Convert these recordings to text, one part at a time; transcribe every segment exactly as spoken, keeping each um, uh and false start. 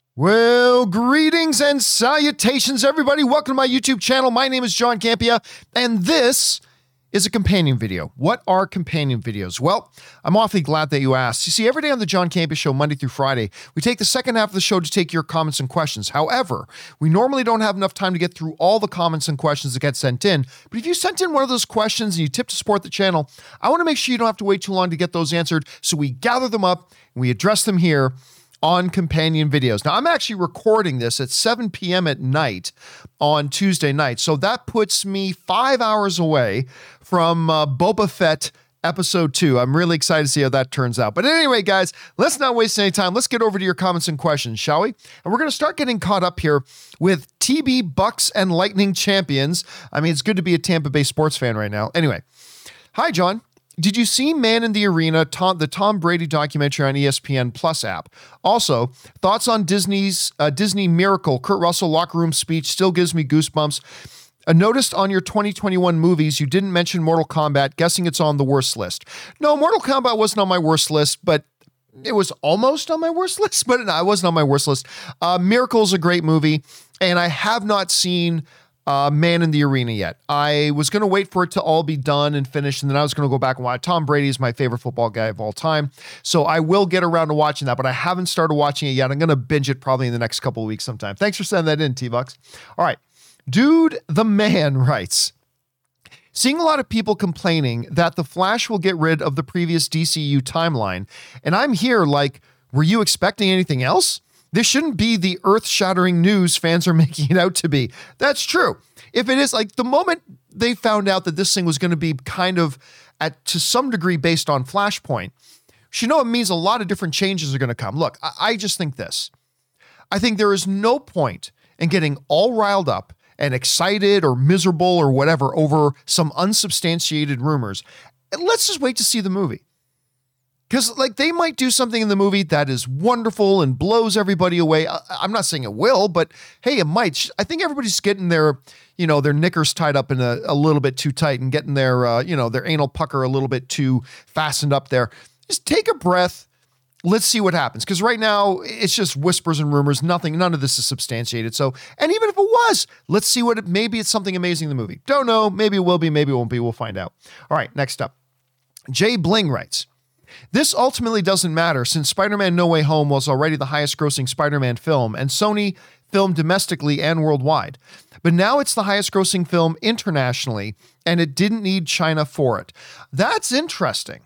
Well, greetings and salutations, everybody. Welcome to my YouTube channel. My name is John Campea, and this is a companion video. What are companion videos? Well, I'm awfully glad that you asked. You see, every day on the John Campea Show, Monday through Friday, we take the second half of the show to take your comments and questions. However, we normally don't have enough time to get through all the comments and questions that get sent in. But if you sent in one of those questions and you tip to support the channel, I want to make sure you don't have to wait too long to get those answered. So we gather them up and we address them here on companion videos. Now, I'm actually recording this at seven p.m. at night on Tuesday night, so that puts me five hours away from uh, Boba Fett episode two. I'm really excited to see how that turns out. But anyway, guys, let's not waste any time. Let's get over to your comments and questions, shall we? And we're going to start getting caught up here with T B Bucks and Lightning champions. I mean, it's good to be a Tampa Bay sports fan right now. Anyway, hi, John. Did you see Man in the Arena, Tom, the Tom Brady documentary on E S P N Plus app? Also, thoughts on Disney's uh, Disney Miracle, Kurt Russell locker room speech still gives me goosebumps. I noticed on your twenty twenty-one movies, you didn't mention Mortal Kombat, guessing it's on the worst list. No, Mortal Kombat wasn't on my worst list, but it was almost on my worst list, but no, it wasn't on my worst list. Uh, Miracle is a great movie, and I have not seen Uh, Man in the Arena yet. I was going to wait for it to all be done and finished, and then I was going to go back and watch. Tom Brady is my favorite football guy of all time, so I will get around to watching that, but I haven't started watching it yet. I'm going to binge it probably in the next couple of weeks sometime. Thanks for sending that in, T-Bucks. All right. Dude the Man writes, seeing a lot of people complaining that The Flash will get rid of the previous D C U timeline, and I'm here like, were you expecting anything else? This shouldn't be the earth-shattering news fans are making it out to be. That's true. If it is, like, the moment they found out that this thing was going to be kind of, at to some degree, based on Flashpoint, you know it means a lot of different changes are going to come. Look, I, I just think this. I think there is no point in getting all riled up and excited or miserable or whatever over some unsubstantiated rumors. And let's just wait to see the movie. Because, like, they might do something in the movie that is wonderful and blows everybody away. I, I'm not saying it will, but hey, it might. I think everybody's getting their, you know, their knickers tied up in a, a little bit too tight and getting their, uh, you know, their anal pucker a little bit too fastened up there. Just take a breath. Let's see what happens. Because right now, it's just whispers and rumors. Nothing, none of this is substantiated. So, and even if it was, let's see what it, maybe it's something amazing in the movie. Don't know. Maybe it will be. Maybe it won't be. We'll find out. All right, next up. Jay Bling writes, this ultimately doesn't matter since Spider-Man No Way Home was already the highest grossing Spider-Man film and Sony filmed domestically and worldwide. But now it's the highest grossing film internationally and it didn't need China for it. That's interesting.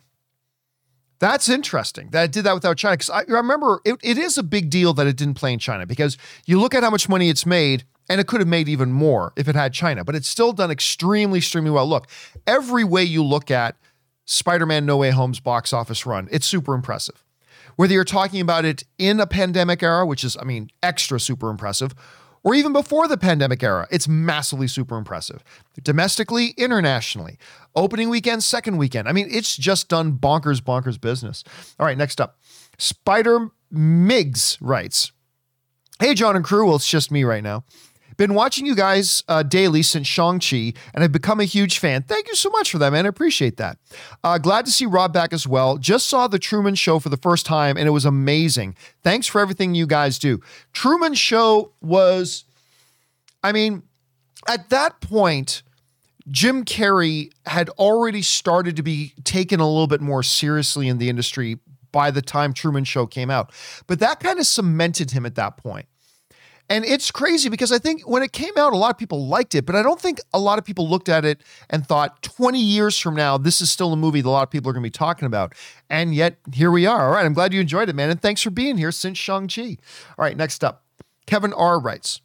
That's interesting that it did that without China. Because I remember it, it is a big deal that it didn't play in China because you look at how much money it's made and it could have made even more if it had China, but it's still done extremely, extremely well. Look, every way you look at Spider-Man No Way Home's box office run, it's super impressive. Whether you're talking about it in a pandemic era, which is, I mean, extra super impressive, or even before the pandemic era, it's massively super impressive. Domestically, internationally, opening weekend, second weekend. I mean, it's just done bonkers, bonkers business. All right, next up. Spider Migs writes, hey, John and crew, well, it's just me right now. Been watching you guys uh, daily since Shang-Chi, and I've become a huge fan. Thank you so much for that, man. I appreciate that. Uh, glad to see Rob back as well. Just saw The Truman Show for the first time, and it was amazing. Thanks for everything you guys do. Truman Show was, I mean, at that point, Jim Carrey had already started to be taken a little bit more seriously in the industry by the time Truman Show came out. But that kind of cemented him at that point. And it's crazy because I think when it came out, a lot of people liked it, but I don't think a lot of people looked at it and thought twenty years from now, this is still a movie that a lot of people are going to be talking about. And yet here we are. All right. I'm glad you enjoyed it, man. And thanks for being here since Shang-Chi. All right. Next up, Kevin R. writes,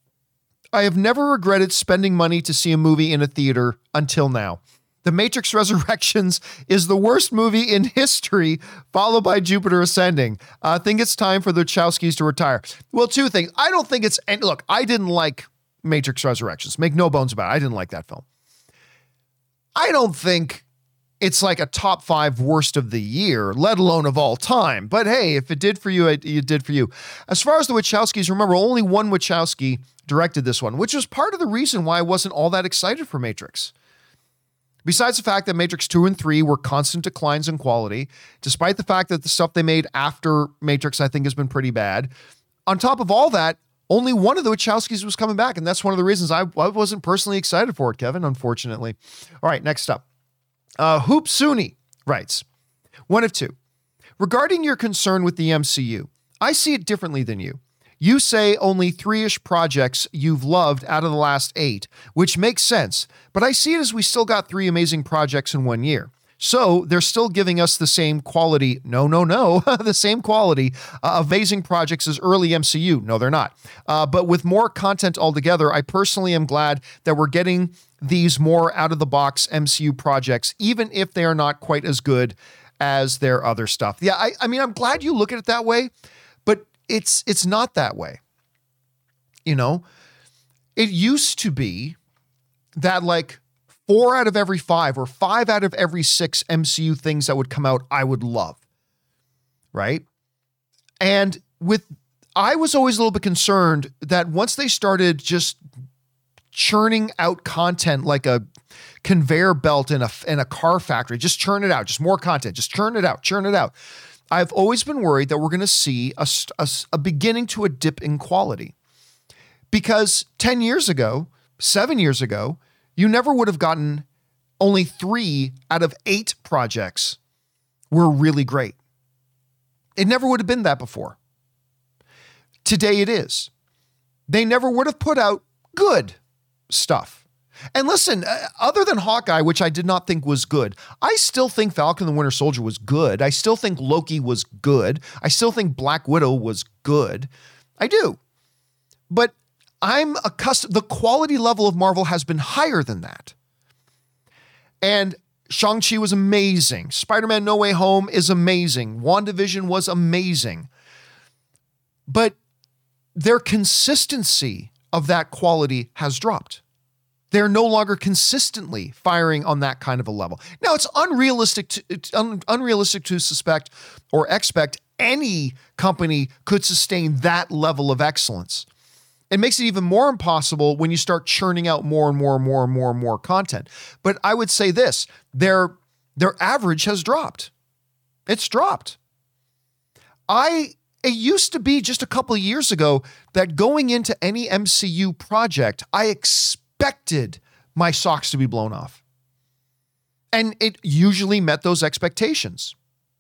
I have never regretted spending money to see a movie in a theater until now. The Matrix Resurrections is the worst movie in history, followed by Jupiter Ascending. I think it's time for the Wachowskis to retire. Well, two things. I don't think it's, and look, I didn't like Matrix Resurrections. Make no bones about it. I didn't like that film. I don't think it's like a top five worst of the year, let alone of all time. But hey, if it did for you, it, it did for you. As far as the Wachowskis, remember, only one Wachowski directed this one, which was part of the reason why I wasn't all that excited for Matrix. Besides the fact that Matrix two and three were constant declines in quality, despite the fact that the stuff they made after Matrix, I think, has been pretty bad. on top of all that, only one of the Wachowskis was coming back. And that's one of the reasons I, I wasn't personally excited for it, Kevin, unfortunately. All right, next up. Uh, Hoop Suni writes, one of two. Regarding your concern with the M C U, I see it differently than you. You say only three-ish projects you've loved out of the last eight, which makes sense, but I see it as we still got three amazing projects in one year. So they're still giving us the same quality, no, no, no, the same quality uh, of amazing projects as early M C U. No, they're not. Uh, but with more content altogether, I personally am glad that we're getting these more out-of-the-box M C U projects, even if they are not quite as good as their other stuff. Yeah, I, I mean, I'm glad you look at it that way, but it's it's not that way. You know, it used to be that like four out of every five or five out of every six M C U things that would come out, I would love. Right? And with, I was always a little bit concerned that once they started just churning out content like a conveyor belt in a, in a car factory, just churn it out, just more content, just churn it out, churn it out. I've always been worried that we're going to see a, a, a beginning to a dip in quality. Because ten years ago, seven years ago, you never would have gotten only three out of eight projects were really great. It never would have been that before. Today it is. They never would have put out good stuff. And listen, uh, other than Hawkeye, which I did not think was good, I still think Falcon and the Winter Soldier was good. I still think Loki was good. I still think Black Widow was good. I do. But I'm accustomed, the quality level of Marvel has been higher than that. And Shang-Chi was amazing. Spider-Man No Way Home is amazing. WandaVision was amazing. But their consistency of that quality has dropped. They're no longer consistently firing on that kind of a level. Now, it's unrealistic to, it's un, unrealistic to suspect or expect any company could sustain that level of excellence. It makes it even more impossible when you start churning out more and more and more and more and more content. But I would say this, their, their average has dropped. It's dropped. I, it used to be just a couple of years ago that going into any M C U project, I expected my socks to be blown off. And it usually met those expectations.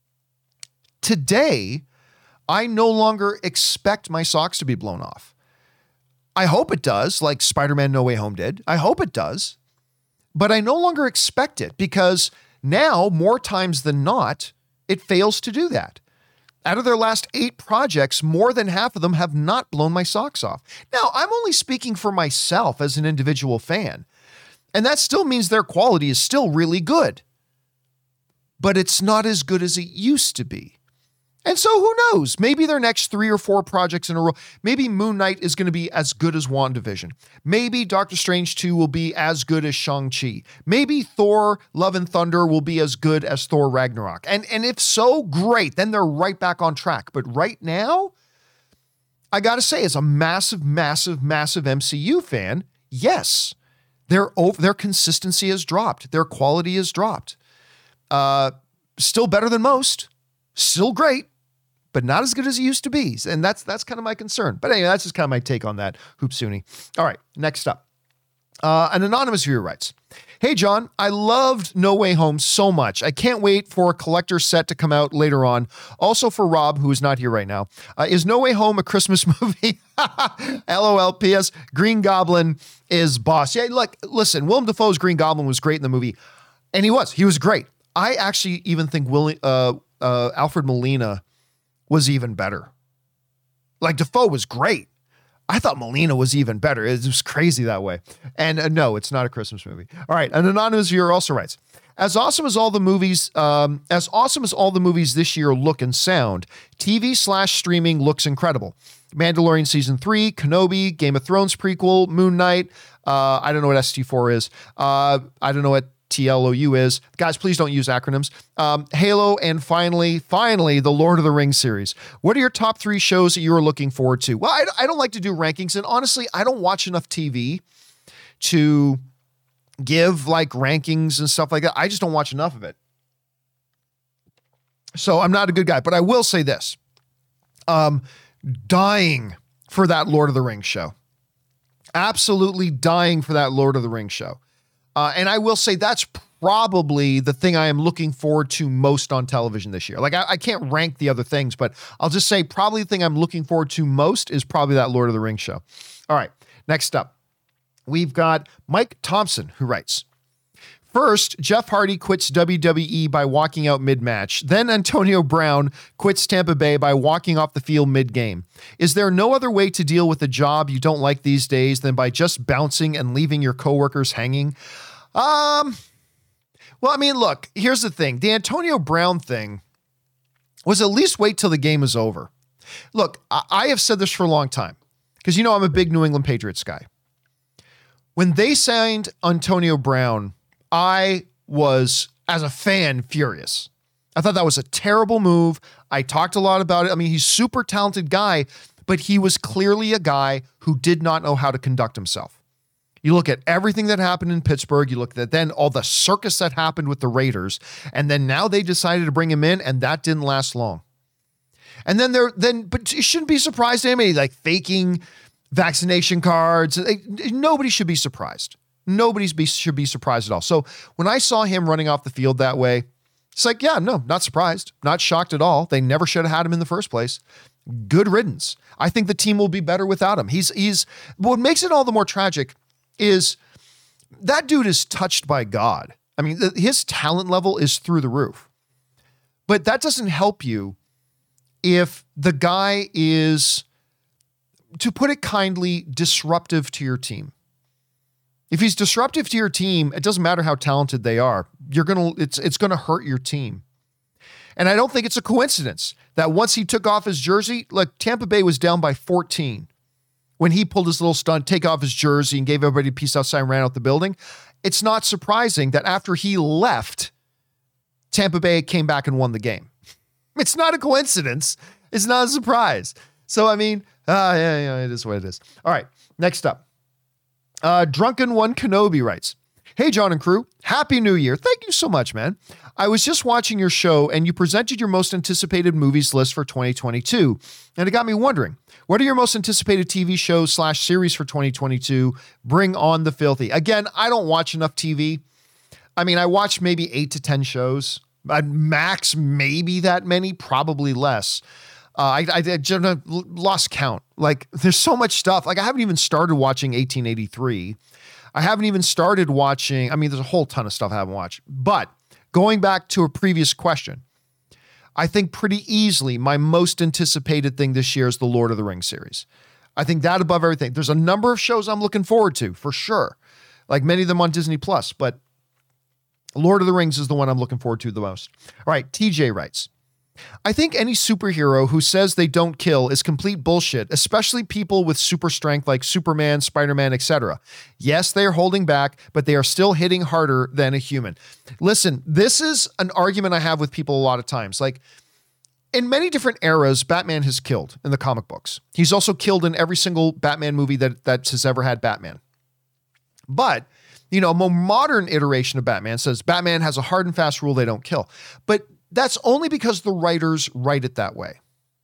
Today, I no longer expect my socks to be blown off. I hope it does, like Spider-Man No Way Home did. I hope it does. But I no longer expect it because now, more times than not, it fails to do that. Out of their last eight projects, more than half of them have not blown my socks off. Now, I'm only speaking for myself as an individual fan, and that still means their quality is still really good. But it's not as good as it used to be. And so who knows? Maybe their next three or four projects in a row, maybe Moon Knight is going to be as good as WandaVision. Maybe Doctor Strange two will be as good as Shang-Chi. Maybe Thor Love and Thunder will be as good as Thor Ragnarok. And, and if so, great. Then they're right back on track. But right now, I got to say, as a massive, massive, massive M C U fan, yes, their, their consistency has dropped. Their quality has dropped. Uh, still better than most. Still great. But not as good as it used to be. And that's that's kind of my concern. But anyway, that's just kind of my take on that, Hoop Suni. All right, next up. Uh, an anonymous viewer writes, "Hey, John, I loved No Way Home so much. I can't wait for a collector set to come out later on. Also for Rob, who is not here right now. Uh, is No Way Home a Christmas movie?" LOL. P S. Green Goblin is boss. Yeah, look, listen, Willem Dafoe's Green Goblin was great in the movie. And he was. He was great. I actually even think Willie, uh, uh, Alfred Molina was even better. Like, Dafoe was great. I thought Molina was even better. It was crazy that way. And uh, no, it's not a Christmas movie. All right. An anonymous viewer also writes, as awesome as all the movies, um, as awesome as all the movies this year look and sound, T V slash streaming looks incredible. Mandalorian season three, Kenobi, Game of Thrones prequel, Moon Knight. Uh, I don't know what S T four is. Uh, I don't know what T L O U is. Guys, please don't use acronyms. Um, Halo, and finally, finally, the Lord of the Rings series. What are your top three shows that you are looking forward to? Well, I, I don't like to do rankings, and honestly, I don't watch enough T V to give like rankings and stuff like that. I just don't watch enough of it. So I'm not a good guy, but I will say this. Um, dying for that Lord of the Rings show. Absolutely dying for that Lord of the Rings show. Uh, and I will say that's probably the thing I am looking forward to most on television this year. Like I, I can't rank the other things, but I'll just say probably the thing I'm looking forward to most is probably that Lord of the Rings show. All right, next up, we've got Mike Thompson, who writes, first, Jeff Hardy quits W W E by walking out mid-match. Then Antonio Brown quits Tampa Bay by walking off the field mid-game. Is there no other way to deal with a job you don't like these days than by just bouncing and leaving your coworkers hanging? Um, well, I mean, look, here's the thing. The Antonio Brown thing was at least wait till the game is over. Look, I, I have said this for a long time because, you know, I'm a big New England Patriots guy. When they signed Antonio Brown, I was, as a fan, furious. I thought that was a terrible move. I talked a lot about it. I mean, he's a super talented guy, but he was clearly a guy who did not know how to conduct himself. You look at everything that happened in Pittsburgh, you look at then all the circus that happened with the Raiders, and then now they decided to bring him in, and that didn't last long. And then there, then, but you shouldn't be surprised to anybody, like faking vaccination cards. Nobody should be surprised. Nobody be, should be surprised at all. So when I saw him running off the field that way, it's like, yeah, no, not surprised, not shocked at all. They never should have had him in the first place. Good riddance. I think the team will be better without him. He's, he's, what makes it all the more tragic is that dude is touched by God. I mean, the, his talent level is through the roof. But that doesn't help you if the guy is, to put it kindly, disruptive to your team. If he's disruptive to your team, it doesn't matter how talented they are. You're going to, it's, it's going to hurt your team. And I don't think it's a coincidence that once he took off his jersey, like Tampa Bay was down by fourteen. When he pulled his little stunt, take off his jersey and gave everybody a peace out sign and ran out the building. It's not surprising that after he left, Tampa Bay came back and won the game. It's not a coincidence. It's not a surprise. So, I mean, uh, yeah, yeah, it is what it is. All right, next up. Uh, Drunken One Kenobi writes, hey, John and crew, Happy New Year. Thank you so much, man. I was just watching your show and you presented your most anticipated movies list for twenty twenty-two. And it got me wondering, what are your most anticipated T V shows slash series for twenty twenty-two? Bring on the filthy. Again, I don't watch enough T V. I mean, I watch maybe eight to ten shows. I'd max maybe that many, probably less. Uh, I, I, I just lost count. Like, there's so much stuff. Like, I haven't even started watching eighteen eighty-three. I haven't even started watching. I mean, there's a whole ton of stuff I haven't watched. But going back to a previous question, I think pretty easily my most anticipated thing this year is the Lord of the Rings series. I think that above everything. There's a number of shows I'm looking forward to, for sure. Like many of them on Disney Plus, but Lord of the Rings is the one I'm looking forward to the most. All right, T J writes, I think any superhero who says they don't kill is complete bullshit, especially people with super strength like Superman, Spider-Man, et cetera. Yes, they are holding back, but they are still hitting harder than a human. Listen, this is an argument I have with people a lot of times. Like, in many different eras, Batman has killed in the comic books. He's also killed in every single Batman movie that, that has ever had Batman. But, you know, a more modern iteration of Batman says Batman has a hard and fast rule, they don't kill. But that's only because the writers write it that way.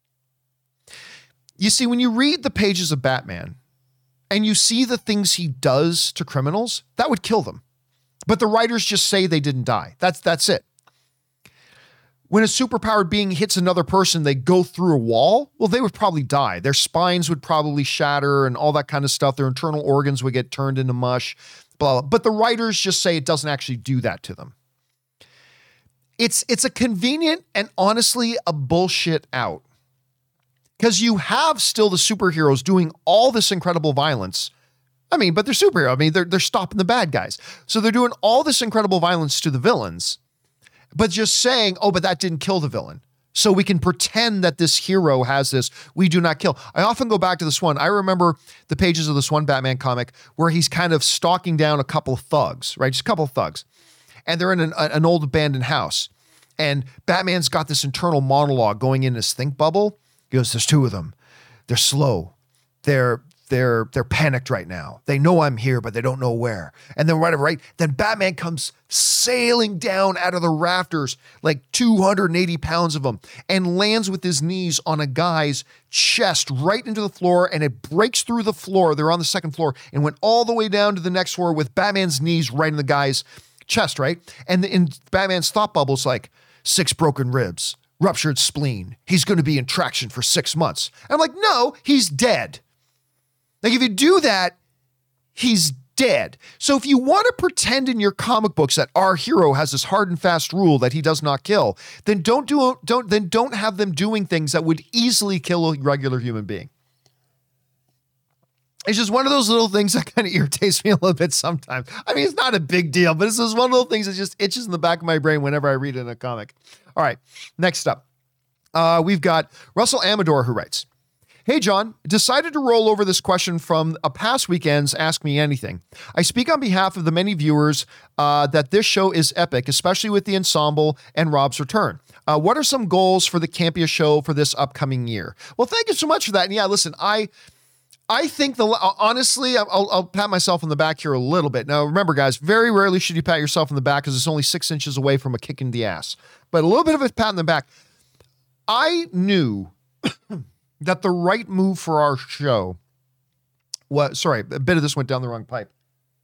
You see, when you read the pages of Batman and you see the things he does to criminals, that would kill them. But the writers just say they didn't die. That's, that's it. When a superpowered being hits another person, they go through a wall. Well, they would probably die. Their spines would probably shatter and all that kind of stuff. Their internal organs would get turned into mush, blah, blah. But the writers just say it doesn't actually do that to them. It's it's a convenient and honestly a bullshit out. Because you have still the superheroes doing all this incredible violence. I mean, but they're superhero. I mean, they're, they're stopping the bad guys. So they're doing all this incredible violence to the villains, but just saying, oh, but that didn't kill the villain. So we can pretend that this hero has this. We do not kill. I often go back to this one. I remember the pages of this one Batman comic where he's kind of stalking down a couple of thugs, right? Just a couple of thugs. And they're in an, an old abandoned house. And Batman's got this internal monologue going in his think bubble. He goes, there's two of them. They're slow. They're they're they're panicked right now. They know I'm here, but they don't know where. And then right, right, then Batman comes sailing down out of the rafters, like two hundred eighty pounds of him, and lands with his knees on a guy's chest right into the floor, and it breaks through the floor. They're on the second floor and went all the way down to the next floor with Batman's knees right in the guy's chest, right? And in Batman's thought bubble's like, six broken ribs, ruptured spleen. He's going to be in traction for six months. And I'm like, no, he's dead. Like, if you do that, he's dead. So if you want to pretend in your comic books that our hero has this hard and fast rule that he does not kill, then don't do don't then don't have them doing things that would easily kill a regular human being. It's just one of those little things that kind of irritates me a little bit sometimes. I mean, it's not a big deal, but it's just one of those things that just itches in the back of my brain whenever I read it in a comic. All right, next up, uh, we've got Russell Amador, who writes, "Hey, John, decided to roll over this question from a past weekend's Ask Me Anything. I speak on behalf of the many viewers uh, that this show is epic, especially with the ensemble and Rob's return. Uh, what are some goals for the Campea show for this upcoming year?" Well, thank you so much for that. And yeah, listen, I... I think the, honestly, I'll, I'll pat myself on the back here a little bit. Now, remember, guys, very rarely should you pat yourself on the back because it's only six inches away from a kick in the ass. But a little bit of a pat on the back. I knew that the right move for our show was, sorry, a bit of this went down the wrong pipe.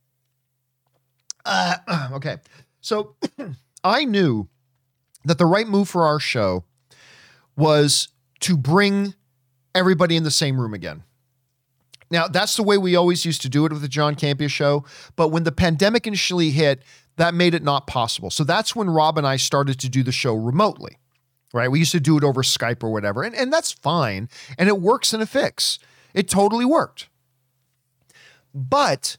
Uh, okay. So I knew that the right move for our show was to bring everybody in the same room again. Now, that's the way we always used to do it with the John Campea show, but when the pandemic initially hit, that made it not possible. So that's when Rob and I started to do the show remotely, right? We used to do it over Skype or whatever, and, and that's fine, and it works in a fix. It totally worked. But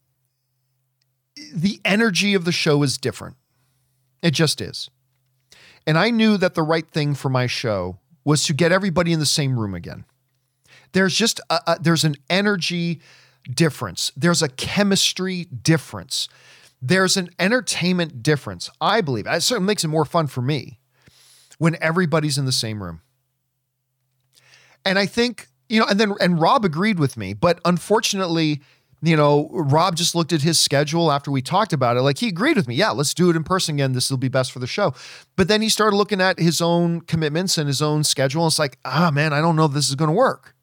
the energy of the show is different. It just is. And I knew that the right thing for my show was to get everybody in the same room again. There's just, a, a, there's an energy difference. There's a chemistry difference. There's an entertainment difference, I believe. It certainly makes it more fun for me when everybody's in the same room. And I think, you know, and then, and Rob agreed with me, but unfortunately, you know, Rob just looked at his schedule after we talked about it. Like, he agreed with me. Yeah, let's do it in person again. This will be best for the show. But then he started looking at his own commitments and his own schedule. And it's like, ah, man, I don't know if this is going to work.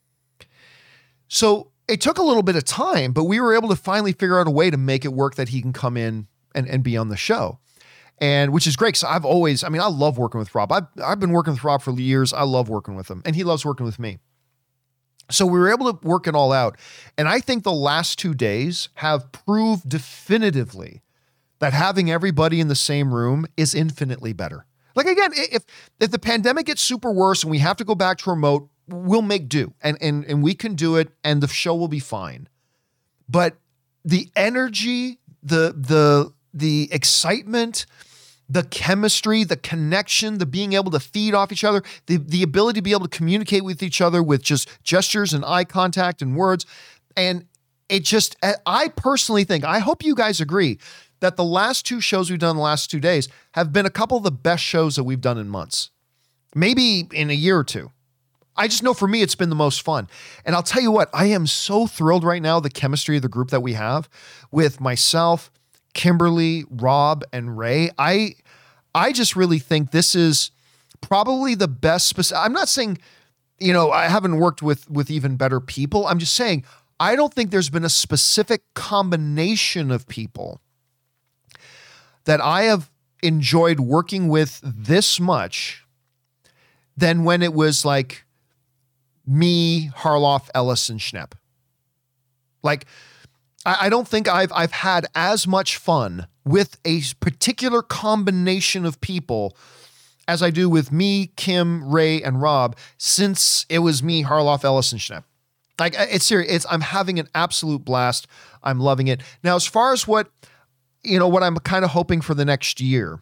So it took a little bit of time, but we were able to finally figure out a way to make it work that he can come in and, and be on the show. And which is great. So I've always, I mean, I love working with Rob. I've, I've been working with Rob for years. I love working with him, and he loves working with me. So we were able to work it all out. And I think the last two days have proved definitively that having everybody in the same room is infinitely better. Like, again, if, if the pandemic gets super worse and we have to go back to remote, we'll make do, and, and, and we can do it, and the show will be fine. But the energy, the, the, the excitement, the chemistry, the connection, the being able to feed off each other, the, the ability to be able to communicate with each other with just gestures and eye contact and words. And it just, I personally think, I hope you guys agree, that the last two shows we've done in the last two days have been a couple of the best shows that we've done in months, maybe in a year or two. I just know for me, it's been the most fun. And I'll tell you what, I am so thrilled right now, the chemistry of the group that we have with myself, Kimberly, Rob, and Ray. I, I just really think this is probably the best. Spec- I'm not saying, you know, I haven't worked with, with even better people. I'm just saying, I don't think there's been a specific combination of people that I have enjoyed working with this much than when it was like me, Harloff, Ellis, and Schnepp. Like, I, I don't think I've I've had as much fun with a particular combination of people as I do with me, Kim, Ray, and Rob since it was me, Harloff, Ellis, and Schnepp. Like, it's serious. It's I'm having an absolute blast. I'm loving it. Now, as far as what, you know, what I'm kind of hoping for the next year,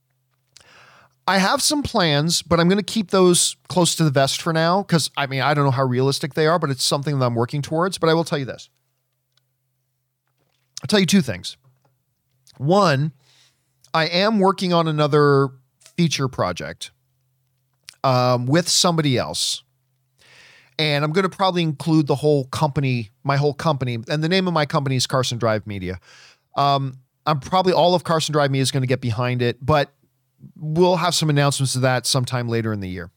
I have some plans, but I'm going to keep those close to the vest for now because, I mean, I don't know how realistic they are, but it's something that I'm working towards. But I will tell you this. I'll tell you two things. One, I am working on another feature project um, with somebody else. And I'm going to probably include the whole company, my whole company. And the name of my company is Carson Drive Media. Um, I'm probably all of Carson Drive Media is going to get behind it, but we'll have some announcements of that sometime later in the year.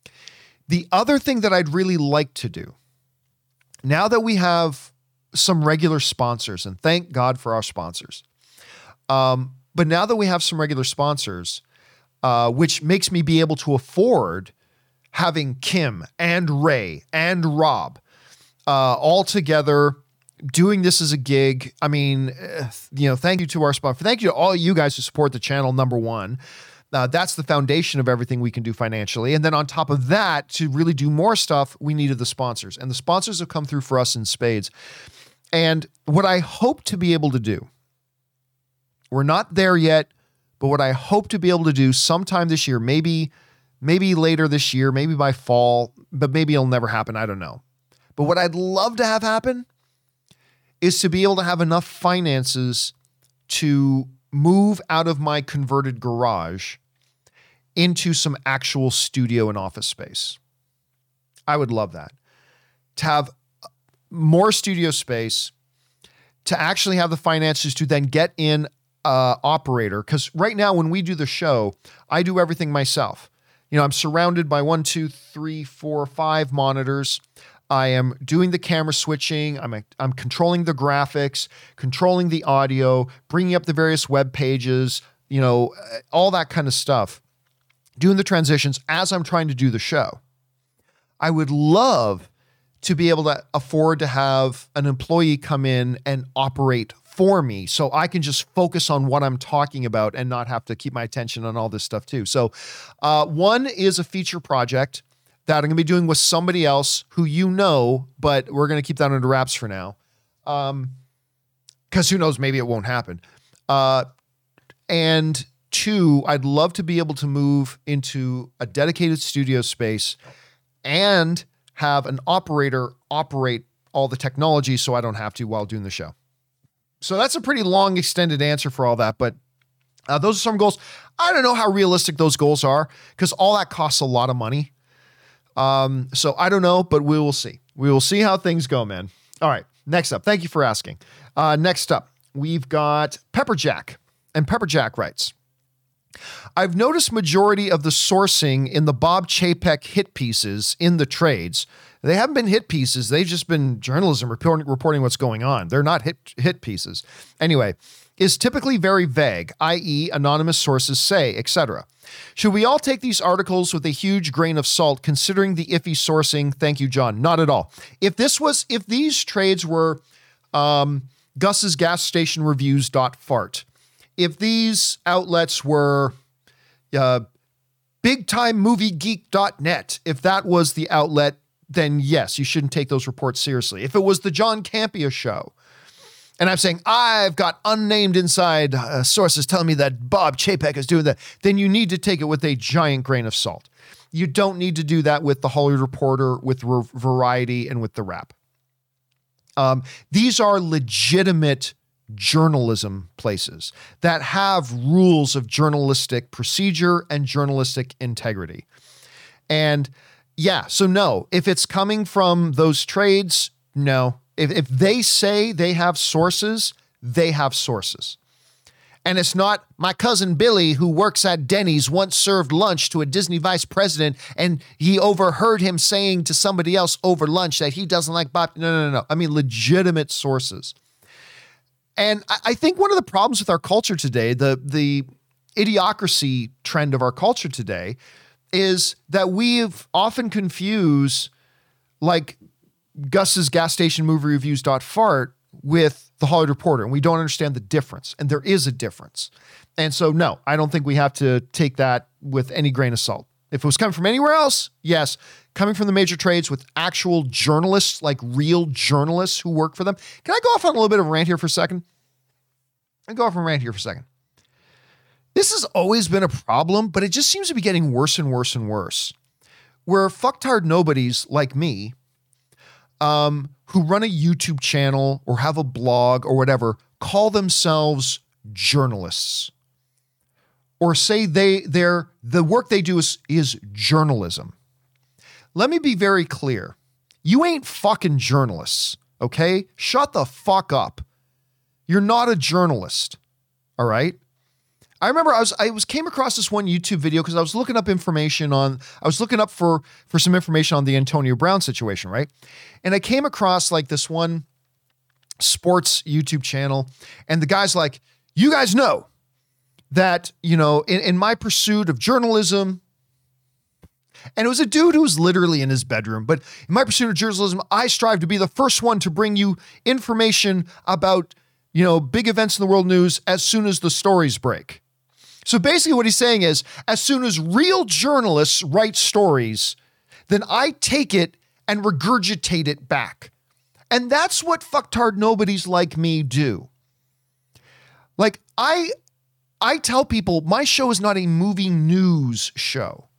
The other thing that I'd really like to do, now that we have some regular sponsors, and thank God for our sponsors, um, but now that we have some regular sponsors, uh, which makes me be able to afford having Kim and Ray and Rob uh, all together doing this as a gig. I mean, uh, you know, thank you to our sponsor. Thank you to all you guys who support the channel, number one. Uh, that's the foundation of everything we can do financially. And then on top of that, to really do more stuff, we needed the sponsors. And the sponsors have come through for us in spades. And what I hope to be able to do, we're not there yet, but what I hope to be able to do sometime this year, maybe, maybe later this year, maybe by fall, but maybe it'll never happen. I don't know. But what I'd love to have happen is to be able to have enough finances to move out of my converted garage into some actual studio and office space. I would love that. To have more studio space, to actually have the finances to then get in uh operator. Because right now when we do the show, I do everything myself. You know, I'm surrounded by one, two, three, four, five monitors. I am doing the camera switching. I'm, I'm controlling the graphics, controlling the audio, bringing up the various web pages, you know, all that kind of stuff, doing the transitions as I'm trying to do the show. I would love to be able to afford to have an employee come in and operate for me so I can just focus on what I'm talking about and not have to keep my attention on all this stuff too. So uh, one is a feature project that I'm going to be doing with somebody else who you know, but we're going to keep that under wraps for now. Um, because who knows, maybe it won't happen. Uh, and two, I'd love to be able to move into a dedicated studio space and have an operator operate all the technology so I don't have to while doing the show. So that's a pretty long, extended answer for all that, but uh, those are some goals. I don't know how realistic those goals are because all that costs a lot of money. Um, so I don't know, but we will see. We will see how things go, man. All right. Next up. Thank you for asking. Uh, next up, we've got Pepperjack. And Pepperjack writes, I've noticed majority of the sourcing in the Bob Chapek hit pieces in the trades. They haven't been hit pieces. They've just been journalism reporting, reporting what's going on. They're not hit, hit pieces. Anyway, is typically very vague, that is anonymous sources say, et cetera. Should we all take these articles with a huge grain of salt, considering the iffy sourcing? Thank you, John. Not at all. If this was, if these trades were um, Gus's gas station reviews dot fart, if these outlets were uh, big time movie geek dot net, if that was the outlet, then yes, you shouldn't take those reports seriously. If it was the John Campea show, and I'm saying, I've got unnamed inside uh, sources telling me that Bob Chapek is doing that, then you need to take it with a giant grain of salt. You don't need to do that with the Hollywood Reporter, with Re- Variety, and with The Wrap. Um, these are legitimate journalism places that have rules of journalistic procedure and journalistic integrity. And yeah, so no, if it's coming from those trades, no. If, if they say they have sources, they have sources. And it's not my cousin Billy, who works at Denny's, once served lunch to a Disney vice president, and he overheard him saying to somebody else over lunch that he doesn't like Bob. No, no, no, no. I mean, legitimate sources. And I, I think one of the problems with our culture today, the, the idiocracy trend of our culture today, is that we've often confused like Gus's gas station movie reviews dot fart with the Hollywood Reporter, and we don't understand the difference. And there is a difference. And so, no, I don't think we have to take that with any grain of salt. If it was coming from anywhere else, yes. Coming from the major trades with actual journalists, like real journalists who work for them. Can I go off on a little bit of a rant here for a second? I go off on a rant here for a second. This has always been a problem, but it just seems to be getting worse and worse and worse. Where fucktard nobodies like me, Um, who run a YouTube channel or have a blog or whatever, call themselves journalists, or say they they're the work they do is, is journalism. Let me be very clear. You ain't fucking journalists, okay? Shut the fuck up. You're not a journalist, all right? I remember I was I was came across this one YouTube video because I was looking up information on, I was looking up for, for some information on the Antonio Brown situation, right? And I came across like this one sports YouTube channel, and the guy's like, you guys know that, you know, in, in my pursuit of journalism, and it was a dude who was literally in his bedroom, but in my pursuit of journalism, I strive to be the first one to bring you information about, you know, big events in the world news as soon as the stories break. So basically what he's saying is, as soon as real journalists write stories, then I take it and regurgitate it back. And that's what fucktard nobodies like me do. Like, I, I tell people my show is not a movie news show.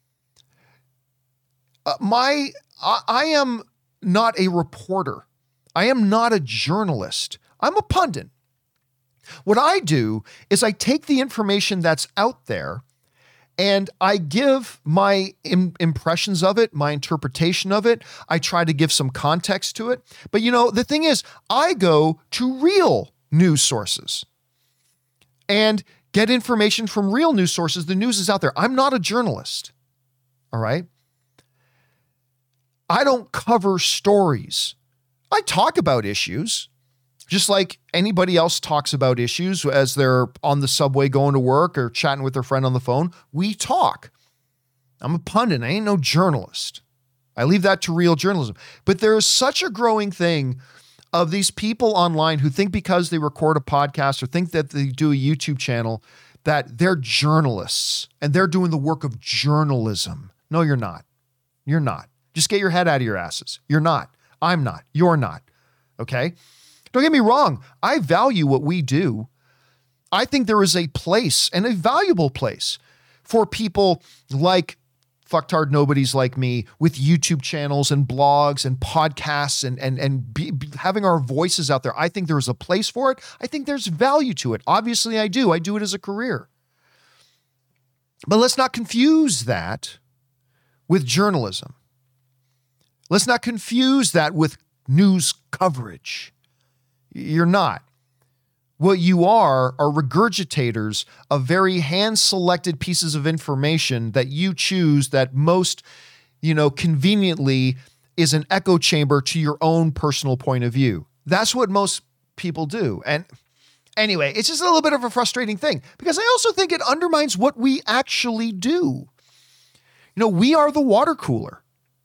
Uh, my, I, I am not a reporter. I am not a journalist. I'm a pundit. What I do is I take the information that's out there and I give my im- impressions of it, my interpretation of it. I try to give some context to it. But you know, the thing is, I go to real news sources and get information from real news sources. The news is out there. I'm not a journalist. All right. I don't cover stories. I talk about issues. Just like anybody else talks about issues as they're on the subway going to work or chatting with their friend on the phone, we talk. I'm a pundit. I ain't no journalist. I leave that to real journalism. But there is such a growing thing of these people online who think because they record a podcast or think that they do a YouTube channel that they're journalists and they're doing the work of journalism. No, you're not. You're not. Just get your head out of your asses. You're not. I'm not. You're not. Okay? Don't get me wrong. I value what we do. I think there is a place, and a valuable place, for people like fucktard nobodies like me with YouTube channels and blogs and podcasts and, and, and be, be having our voices out there. I think there's a place for it. I think there's value to it. Obviously, I do. I do it as a career. But let's not confuse that with journalism. Let's not confuse that with news coverage. You're not. What you are are regurgitators of very hand-selected pieces of information that you choose that most, you know, conveniently is an echo chamber to your own personal point of view. That's what most people do. And anyway, it's just a little bit of a frustrating thing because I also think it undermines what we actually do. You know, we are the water cooler.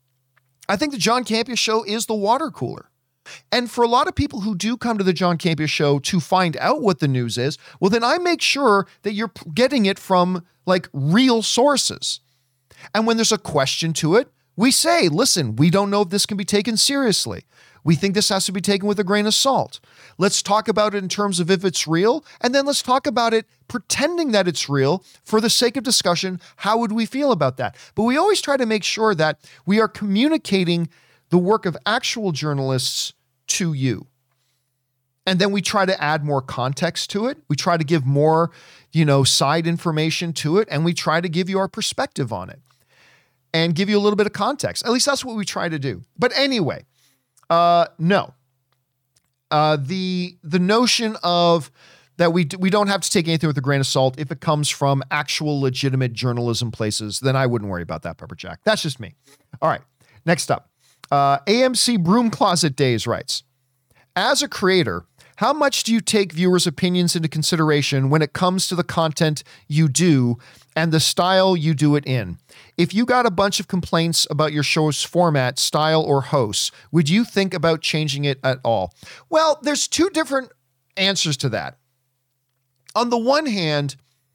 I think the John Campea Show is the water cooler. And for a lot of people who do come to the John Campea Show to find out what the news is, well, then I make sure that you're getting it from like real sources. And when there's a question to it, we say, listen, we don't know if this can be taken seriously. We think this has to be taken with a grain of salt. Let's talk about it in terms of if it's real, and then let's talk about it pretending that it's real for the sake of discussion. How would we feel about that? But we always try to make sure that we are communicating the work of actual journalists to you. And then we try to add more context to it. We try to give more, you know, side information to it. And we try to give you our perspective on it and give you a little bit of context. At least that's what we try to do. But anyway, uh, no, uh, the, the notion of that we, we don't have to take anything with a grain of salt. If it comes from actual legitimate journalism places, then I wouldn't worry about that, Pepperjack. That's just me. All right. Next up. Uh, A M C Broom Closet Days writes, as a creator, how much do you take viewers' opinions into consideration when it comes to the content you do and the style you do it in? If you got a bunch of complaints about your show's format, style, or hosts, would you think about changing it at all? Well, there's two different answers to that. On the one hand,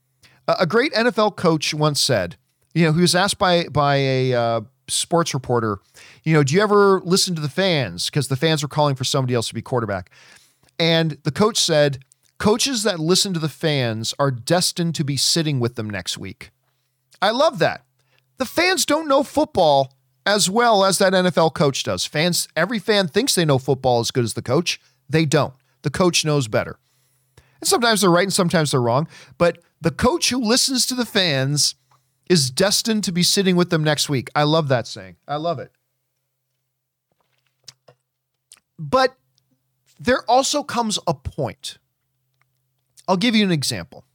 a great N F L coach once said, you know, he was asked by, by a, uh, sports reporter, you know, do you ever listen to the fans? Because the fans were calling for somebody else to be quarterback. And the coach said, coaches that listen to the fans are destined to be sitting with them next week. I love that. The fans don't know football as well as that N F L coach does. Fans, every fan thinks they know football as good as the coach. They don't. The coach knows better. And sometimes they're right and sometimes they're wrong. But the coach who listens to the fans is destined to be sitting with them next week. I love that saying. I love it. but there also comes a point. I'll give you an example.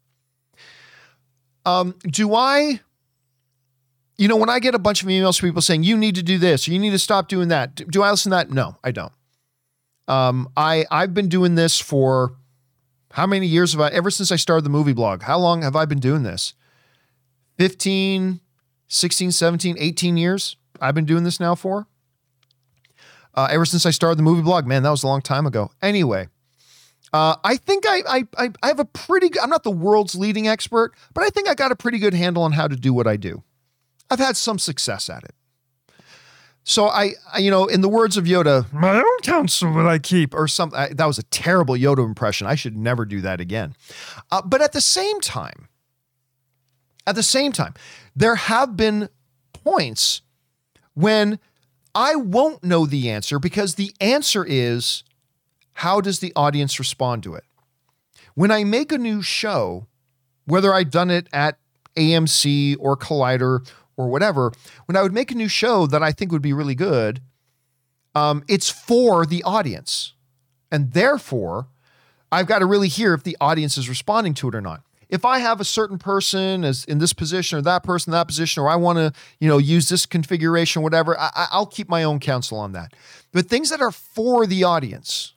Um, do I, you know, when I get a bunch of emails from people saying, you need to do this, or you need to stop doing that. Do, do I listen to that? No, I don't. Um, I, I've been doing this for how many years have I, ever since I started the movie blog, how long have I been doing this? fifteen, sixteen, seventeen, eighteen years I've been doing this now for. Uh, ever since I started the movie blog, man, that was a long time ago. Anyway, uh, I think I, I, I, I have a pretty good, I'm not the world's leading expert, but I think I got a pretty good handle on how to do what I do. I've had some success at it. So I, I you know, in the words of Yoda, my own counsel will I keep, or something. I, that was a terrible Yoda impression. I should never do that again. Uh, but at the same time, At the same time, there have been points when I won't know the answer because the answer is, how does the audience respond to it? When I make a new show, whether I've done it at A M C or Collider or whatever, when I would make a new show that I think would be really good, um, it's for the audience. And therefore, I've got to really hear if the audience is responding to it or not. If I have a certain person as in this position or that person in that position, or I want to, you know, use this configuration, whatever, I, I'll keep my own counsel on that. But things that are for the audience,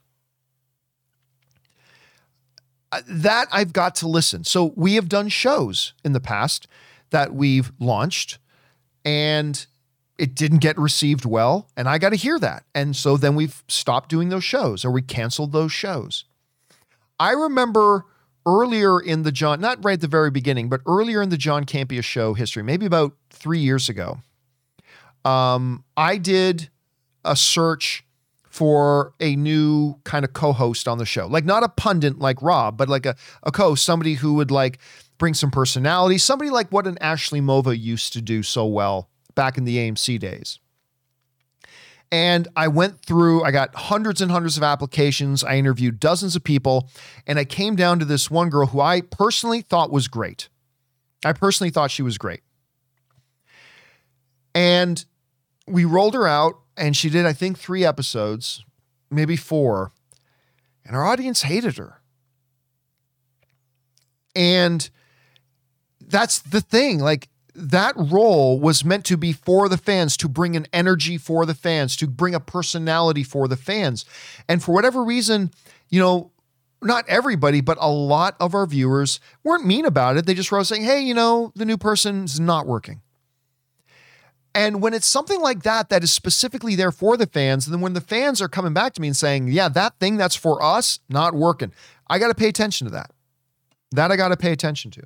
that I've got to listen. So we have done shows in the past that we've launched and it didn't get received well. And I got to hear that. And so then we've stopped doing those shows or we canceled those shows. I remember earlier in the John, not right at the very beginning, but earlier in the John Campea show history, maybe about three years ago, um, I did a search for a new kind of co-host on the show. Like not a pundit like Rob, but like a, a co-host, somebody who would like bring some personality, somebody like what an Ashley Mova used to do so well back in the A M C days. And I went through, I got hundreds and hundreds of applications. I interviewed dozens of people, and I came down to this one girl who I personally thought was great. I personally thought she was great. And we rolled her out, and she did, I think, three episodes, maybe four, and our audience hated her. And that's the thing, like, that role was meant to be for the fans, to bring an energy for the fans, to bring a personality for the fans. And for whatever reason, you know, not everybody, but a lot of our viewers weren't mean about it. They just wrote saying, hey, you know, the new person's not working. And when it's something like that, that is specifically there for the fans, and then when the fans are coming back to me and saying, yeah, that thing that's for us, not working, I got to pay attention to that. That I got to pay attention to.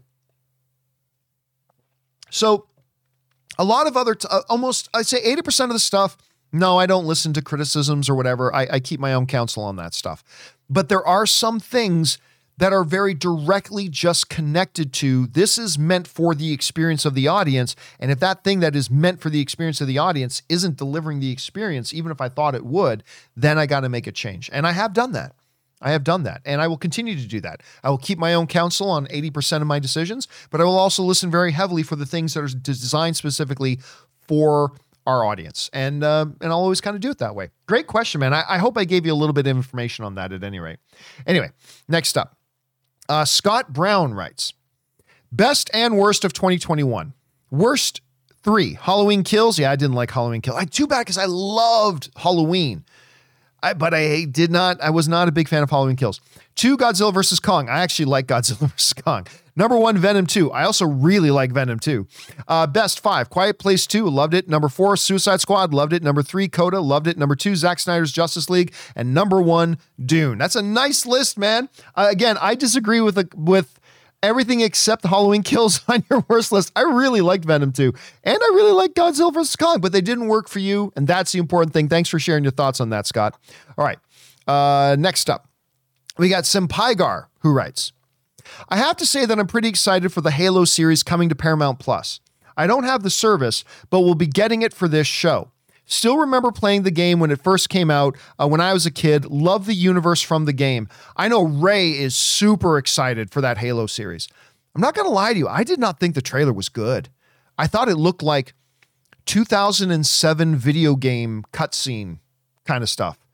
So a lot of other, t- uh, almost, I'd say eighty percent of the stuff, no, I don't listen to criticisms or whatever. I, I keep my own counsel on that stuff. But there are some things that are very directly just connected to, this is meant for the experience of the audience. And if that thing that is meant for the experience of the audience isn't delivering the experience, even if I thought it would, then I got to make a change. And I have done that. I have done that, and I will continue to do that. I will keep my own counsel on eighty percent of my decisions, but I will also listen very heavily for the things that are designed specifically for our audience. And uh, and I'll always kind of do it that way. Great question, man. I, I hope I gave you a little bit of information on that at any rate. Anyway, next up. Uh, Scott Brown writes, best and worst of twenty twenty-one. Worst three, Halloween Kills. Yeah, I didn't like Halloween Kills. I too bad because I loved Halloween. I, but I did not, I was not a big fan of Halloween Kills. Two, Godzilla versus Kong. I actually like Godzilla versus Kong. Number one, Venom two. I also really like Venom two. Uh, best five, Quiet Place two, loved it. Number four, Suicide Squad, loved it. Number three, Coda, loved it. Number two, Zack Snyder's Justice League. And number one, Dune. That's a nice list, man. Uh, again, I disagree with the, with everything except Halloween Kills on your worst list. I really liked Venom two, and I really liked Godzilla versus Kong, but they didn't work for you, and that's the important thing. Thanks for sharing your thoughts on that, Scott. All right, uh, next up, we got Simpygar, who writes, I have to say that I'm pretty excited for the Halo series coming to Paramount Plus. I don't have the service, but we'll be getting it for this show. Still remember playing the game when it first came out uh, when I was a kid. Love the universe from the game. I know Ray is super excited for that Halo series. I'm not going to lie to you. I did not think the trailer was good. I thought it looked like two thousand seven video game cutscene kind of stuff.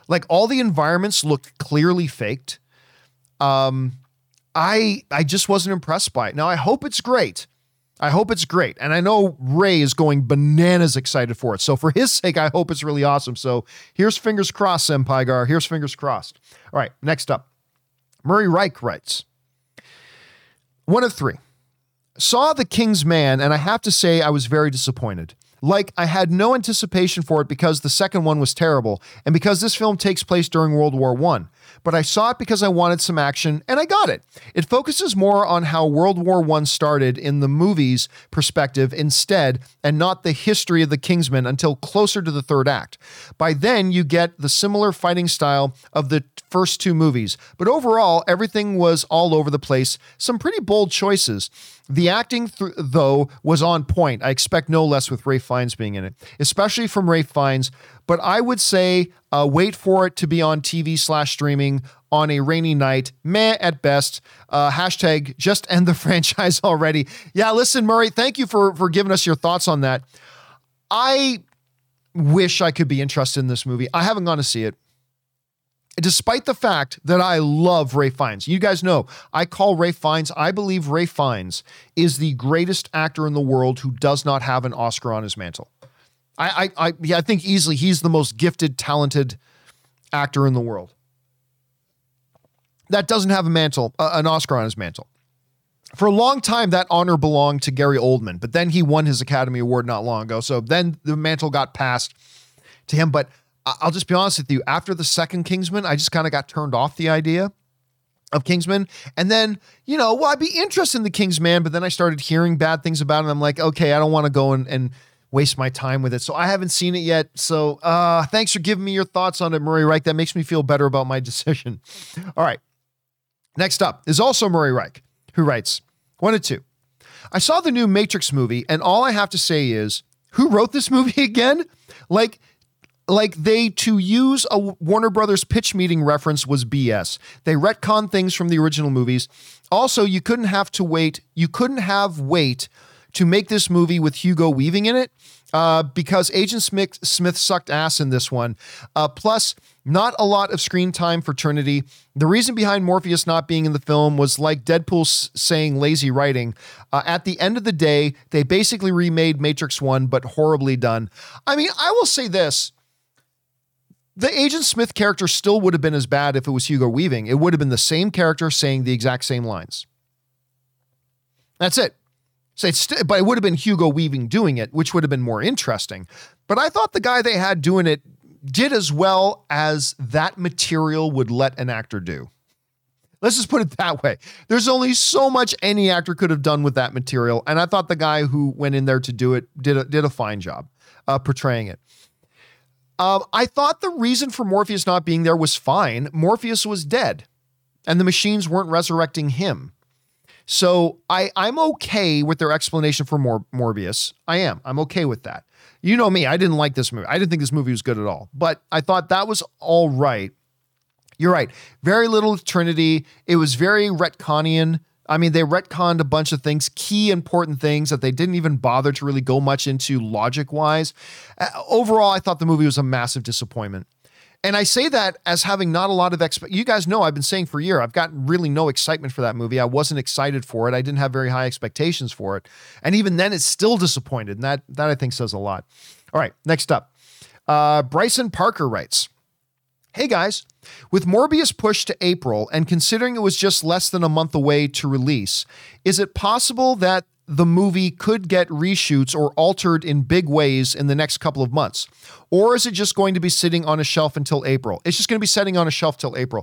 Like all the environments looked clearly faked. Um, I I just wasn't impressed by it. Now I hope it's great. I hope it's great. And I know Ray is going bananas excited for it. So for his sake, I hope it's really awesome. So here's fingers crossed, Senpai Gar. Here's fingers crossed. All right, next up. Murray Reich writes, one of three. Saw The King's Man, and I have to say I was very disappointed. Like, I had no anticipation for it because the second one was terrible, and because this film takes place during World War One. But I saw it because I wanted some action, and I got it. It focuses more on how World War One started in the movie's perspective instead, and not the history of the Kingsmen until closer to the third act. By then, you get the similar fighting style of the first two movies, but overall, everything was all over the place. Some pretty bold choices. The acting, th- though, was on point. I expect no less with Ralph Fiennes being in it, especially from Ralph Fiennes. But I would say uh, wait for it to be on T V slash streaming on a rainy night. Meh at best. Uh, hashtag just end the franchise already. Yeah, listen, Murray, thank you for, for giving us your thoughts on that. I wish I could be interested in this movie. I haven't gone to see it. Despite the fact that I love Ralph Fiennes. You guys know, I call Ralph Fiennes, I believe Ralph Fiennes is the greatest actor in the world who does not have an Oscar on his mantle. I, I, I, yeah, I think easily he's the most gifted, talented actor in the world. That doesn't have a mantle, uh, an Oscar on his mantle. For a long time, that honor belonged to Gary Oldman, but then he won his Academy Award not long ago. So then the mantle got passed to him. But I'll just be honest with you. After the second Kingsman, I just kind of got turned off the idea of Kingsman. And then, you know, well, I'd be interested in the Kingsman, but then I started hearing bad things about it. And I'm like, okay, I don't want to go and, and waste my time with it. So I haven't seen it yet. So uh, thanks for giving me your thoughts on it, Murray Reich. That makes me feel better about my decision. All right. Next up is also Murray Reich, who writes, one and two. I saw the new Matrix movie, and all I have to say is, who wrote this movie again? Like, Like they to use a Warner Brothers pitch meeting reference was B S. They retconned things from the original movies. Also, you couldn't have to wait. You couldn't have wait to make this movie with Hugo Weaving in it uh, because Agent Smith, Smith sucked ass in this one. Uh, plus, not a lot of screen time for Trinity. The reason behind Morpheus not being in the film was like Deadpool s- saying lazy writing. Uh, at the end of the day, they basically remade Matrix one, but horribly done. I mean, I will say this. The Agent Smith character still would have been as bad if it was Hugo Weaving. It would have been the same character saying the exact same lines. That's it. So it's st- but it would have been Hugo Weaving doing it, which would have been more interesting. But I thought the guy they had doing it did as well as that material would let an actor do. Let's just put it that way. There's only so much any actor could have done with that material. And I thought the guy who went in there to do it did a, did a fine job uh, portraying it. Um, I thought the reason for Morpheus not being there was fine. Morpheus was dead, and the machines weren't resurrecting him. So I, I'm okay with their explanation for Mor- Morbius. I am. I'm okay with that. You know me. I didn't like this movie. I didn't think this movie was good at all. But I thought that was all right. You're right. Very little Trinity. It was very retconnian. I mean, they retconned a bunch of things, key important things that they didn't even bother to really go much into logic-wise. Uh, overall, I thought the movie was a massive disappointment. And I say that as having not a lot of expe- you guys know I've been saying for a year, I've got really no excitement for that movie. I wasn't excited for it. I didn't have very high expectations for it. And even then, it's still disappointed. And that, that I think says a lot. All right, next up. Uh, Bryson Parker writes, hey guys, with Morbius pushed to April and considering it was just less than a month away to release, is it possible that the movie could get reshoots or altered in big ways in the next couple of months? Or is it just going to be sitting on a shelf until April? It's just going to be sitting on a shelf till April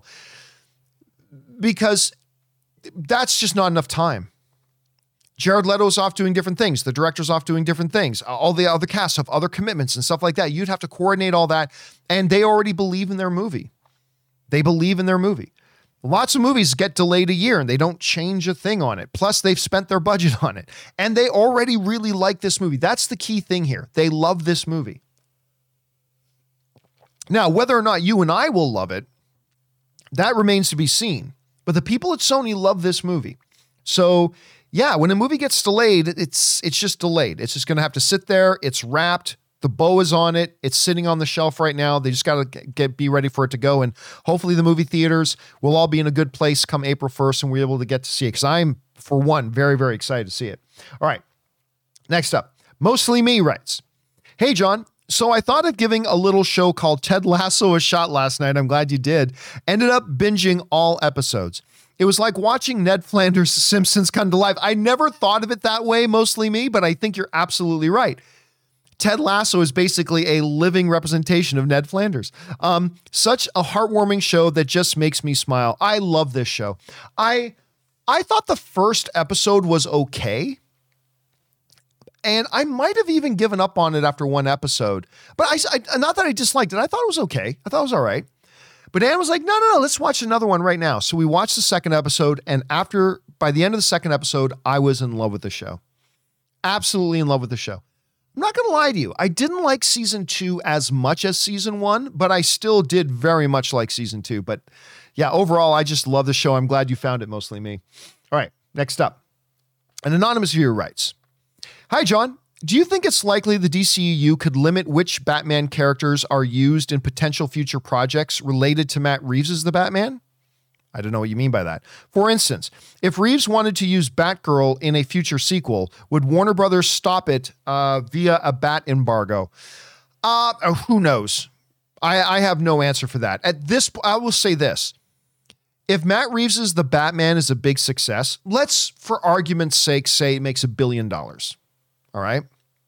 because that's just not enough time. Jared Leto's off doing different things. The director's off doing different things. All the other casts have other commitments and stuff like that. You'd have to coordinate all that. And they already believe in their movie. They believe in their movie. Lots of movies get delayed a year and they don't change a thing on it. Plus, they've spent their budget on it. And they already really like this movie. That's the key thing here. They love this movie. Now, whether or not you and I will love it, that remains to be seen. But the people at Sony love this movie. So, yeah, when a movie gets delayed, it's it's just delayed. It's just going to have to sit there. It's wrapped. The bow is on it. It's sitting on the shelf right now. They just got to get be ready for it to go. And hopefully the movie theaters will all be in a good place come April first and we're able to get to see it. Because I'm, for one, very, very excited to see it. All right. Next up, Mostly Me writes, "Hey, John. So I thought of giving a little show called Ted Lasso a shot last night. I'm glad you did. Ended up binging all episodes. It was like watching Ned Flanders' Simpsons come to life. I never thought of it that way, Mostly Me, but I think you're absolutely right. Ted Lasso is basically a living representation of Ned Flanders. Um, such a heartwarming show that just makes me smile. I love this show. I I thought the first episode was okay. And I might have even given up on it after one episode. But I, I not that I disliked it. I thought it was okay. I thought it was all right. But Ann was like, no, no, no, let's watch another one right now. So we watched the second episode. And after, by the end of the second episode, I was in love with the show. Absolutely in love with the show. I'm not going to lie to you. I didn't like season two as much as season one, but I still did very much like season two. But yeah, overall, I just love the show. I'm glad you found it, Mostly Me. All right, next up. An anonymous viewer writes, "Hi, John. Do you think it's likely the D C E U could limit which Batman characters are used in potential future projects related to Matt Reeves' The Batman?" I don't know what you mean by that. For instance, if Reeves wanted to use Batgirl in a future sequel, would Warner Brothers stop it uh, via a bat embargo? Uh, who knows? I, I have no answer for that. At this, I will say this. If Matt Reeves' The Batman is a big success, let's, for argument's sake, say it makes a billion dollars. All right?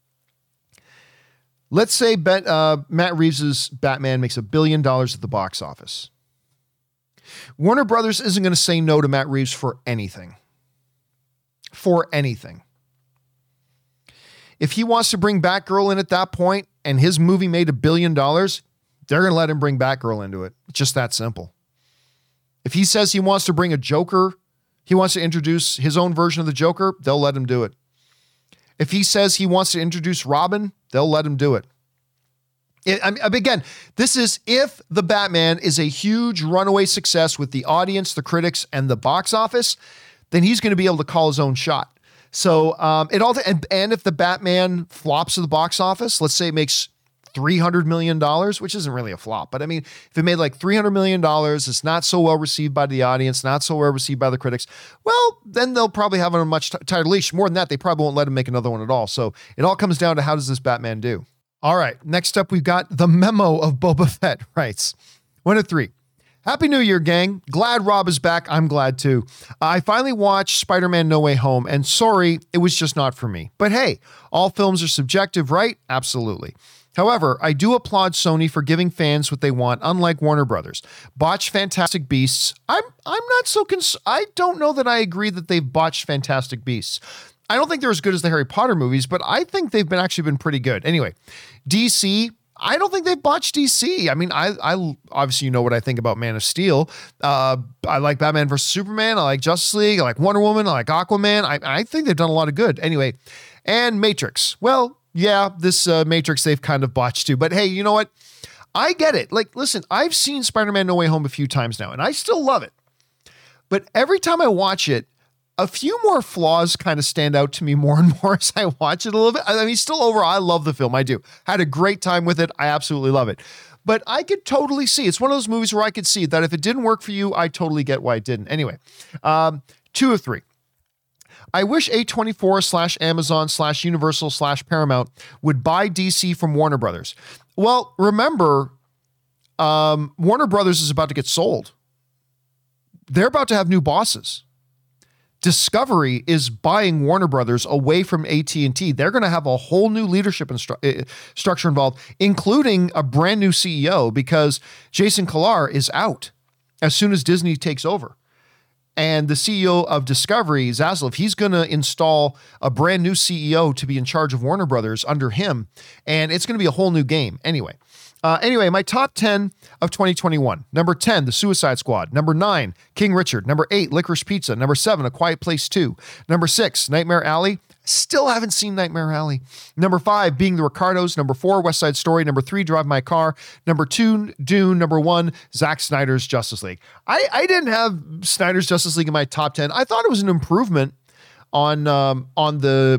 Let's say Bet, uh, Matt Reeves' Batman makes a billion dollars at the box office. Warner Brothers isn't going to say no to Matt Reeves for anything. For anything. If he wants to bring Batgirl in at that point and his movie made a billion dollars, they're going to let him bring Batgirl into it. It's just that simple. If he says he wants to bring a Joker, he wants to introduce his own version of the Joker, they'll let him do it. If he says he wants to introduce Robin, they'll let him do it. It, I mean, again, this is if the Batman is a huge runaway success with the audience, the critics, and the box office, then he's going to be able to call his own shot. So um, it all, and, and if the Batman flops at the box office, let's say it makes three hundred million dollars, which isn't really a flop, but I mean, if it made like three hundred million dollars, it's not so well received by the audience, not so well received by the critics, well, then they'll probably have a much t- tighter leash. More than that, they probably won't let him make another one at all. So it all comes down to how does this Batman do? All right, next up, we've got the memo of Boba Fett writes, one of three. Happy New Year, gang. Glad Rob is back. I'm glad too. I finally watched Spider-Man No Way Home, and sorry, it was just not for me. But hey, all films are subjective, right? Absolutely. However, I do applaud Sony for giving fans what they want, unlike Warner Brothers. Botched Fantastic Beasts. I'm I'm not so cons- I don't know that I agree that they've botched Fantastic Beasts. I don't think they're as good as the Harry Potter movies, but I think they've been actually been pretty good. Anyway, D C, I don't think they've botched D C. I mean, I, I obviously you know what I think about Man of Steel. Uh, I like Batman versus Superman. I like Justice League. I like Wonder Woman. I like Aquaman. I, I think they've done a lot of good. Anyway, and Matrix. Well, yeah, this uh, Matrix they've kind of botched too. But hey, you know what? I get it. Like, listen, I've seen Spider-Man No Way Home a few times now, and I still love it. But every time I watch it, a few more flaws kind of stand out to me more and more as I watch it a little bit. I mean, still overall, I love the film. I do. Had a great time with it. I absolutely love it. But I could totally see, it's one of those movies where I could see that if it didn't work for you, I totally get why it didn't. Anyway, um, two of three. I wish A twenty-four slash Amazon slash Universal slash Paramount would buy D C from Warner Brothers. Well, remember, um, Warner Brothers is about to get sold. They're about to have new bosses. Discovery is buying Warner Brothers away from A T and T. They're going to have a whole new leadership instru- uh, structure involved, including a brand new C E O because Jason Kilar is out as soon as Disney takes over. And the C E O of Discovery, Zaslav, he's going to install a brand new C E O to be in charge of Warner Brothers under him. And it's going to be a whole new game. Anyway, uh, anyway, my top ten of twenty twenty-one. Number ten, The Suicide Squad. Number nine, King Richard. Number eight, Licorice Pizza. Number seven, A Quiet Place two. Number six, Nightmare Alley. Still haven't seen Nightmare Alley. Number five, Being the Ricardos. Number four, West Side Story. Number three, Drive My Car. Number two, Dune. Number one, Zack Snyder's Justice League. I, I didn't have Snyder's Justice League in my top ten. I thought it was an improvement on um, on the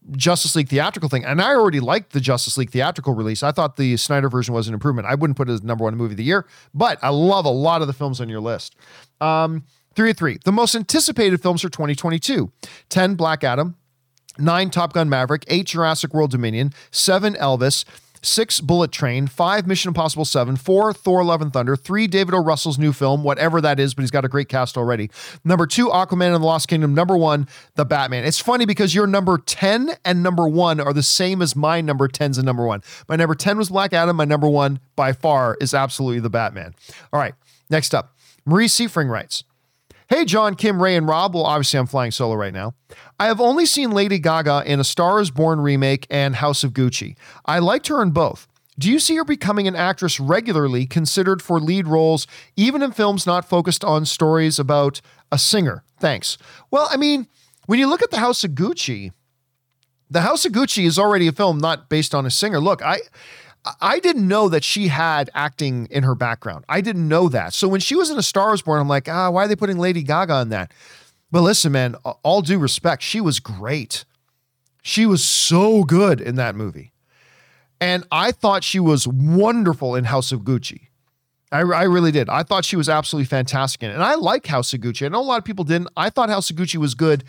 Justice League theatrical thing, and I already liked the Justice League theatrical release. I thought the Snyder version was an improvement. I wouldn't put it as number one movie of the year, but I love a lot of the films on your list. Um, three at three. The most anticipated films for twenty twenty-two. ten, Black Adam. nine, Top Gun Maverick. eight, Jurassic World Dominion. seven, Elvis. six, Bullet Train. five, Mission Impossible seven. four, Thor Love and Thunder. three, David O. Russell's new film, whatever that is, but he's got a great cast already. Number two, Aquaman and the Lost Kingdom. Number one, The Batman. It's funny because your number ten and number one are the same as my number tens and number one. My number ten was Black Adam. My number one, by far, is absolutely The Batman. All right, next up. Marie Seifring writes, "Hey, John, Kim, Ray, and Rob." Well, obviously I'm flying solo right now. "I have only seen Lady Gaga in A Star is Born remake and House of Gucci. I liked her in both. Do you see her becoming an actress regularly considered for lead roles, even in films not focused on stories about a singer? Thanks." Well, I mean, when you look at The House of Gucci, The House of Gucci is already a film not based on a singer. Look, I... I didn't know that she had acting in her background. I didn't know that. So when she was in A Star is Born, I'm like, ah, why are they putting Lady Gaga in that? But listen, man, all due respect, she was great. She was so good in that movie. And I thought she was wonderful in House of Gucci. I, I really did. I thought she was absolutely fantastic in it. And I like House of Gucci. I know a lot of people didn't. I thought House of Gucci was good,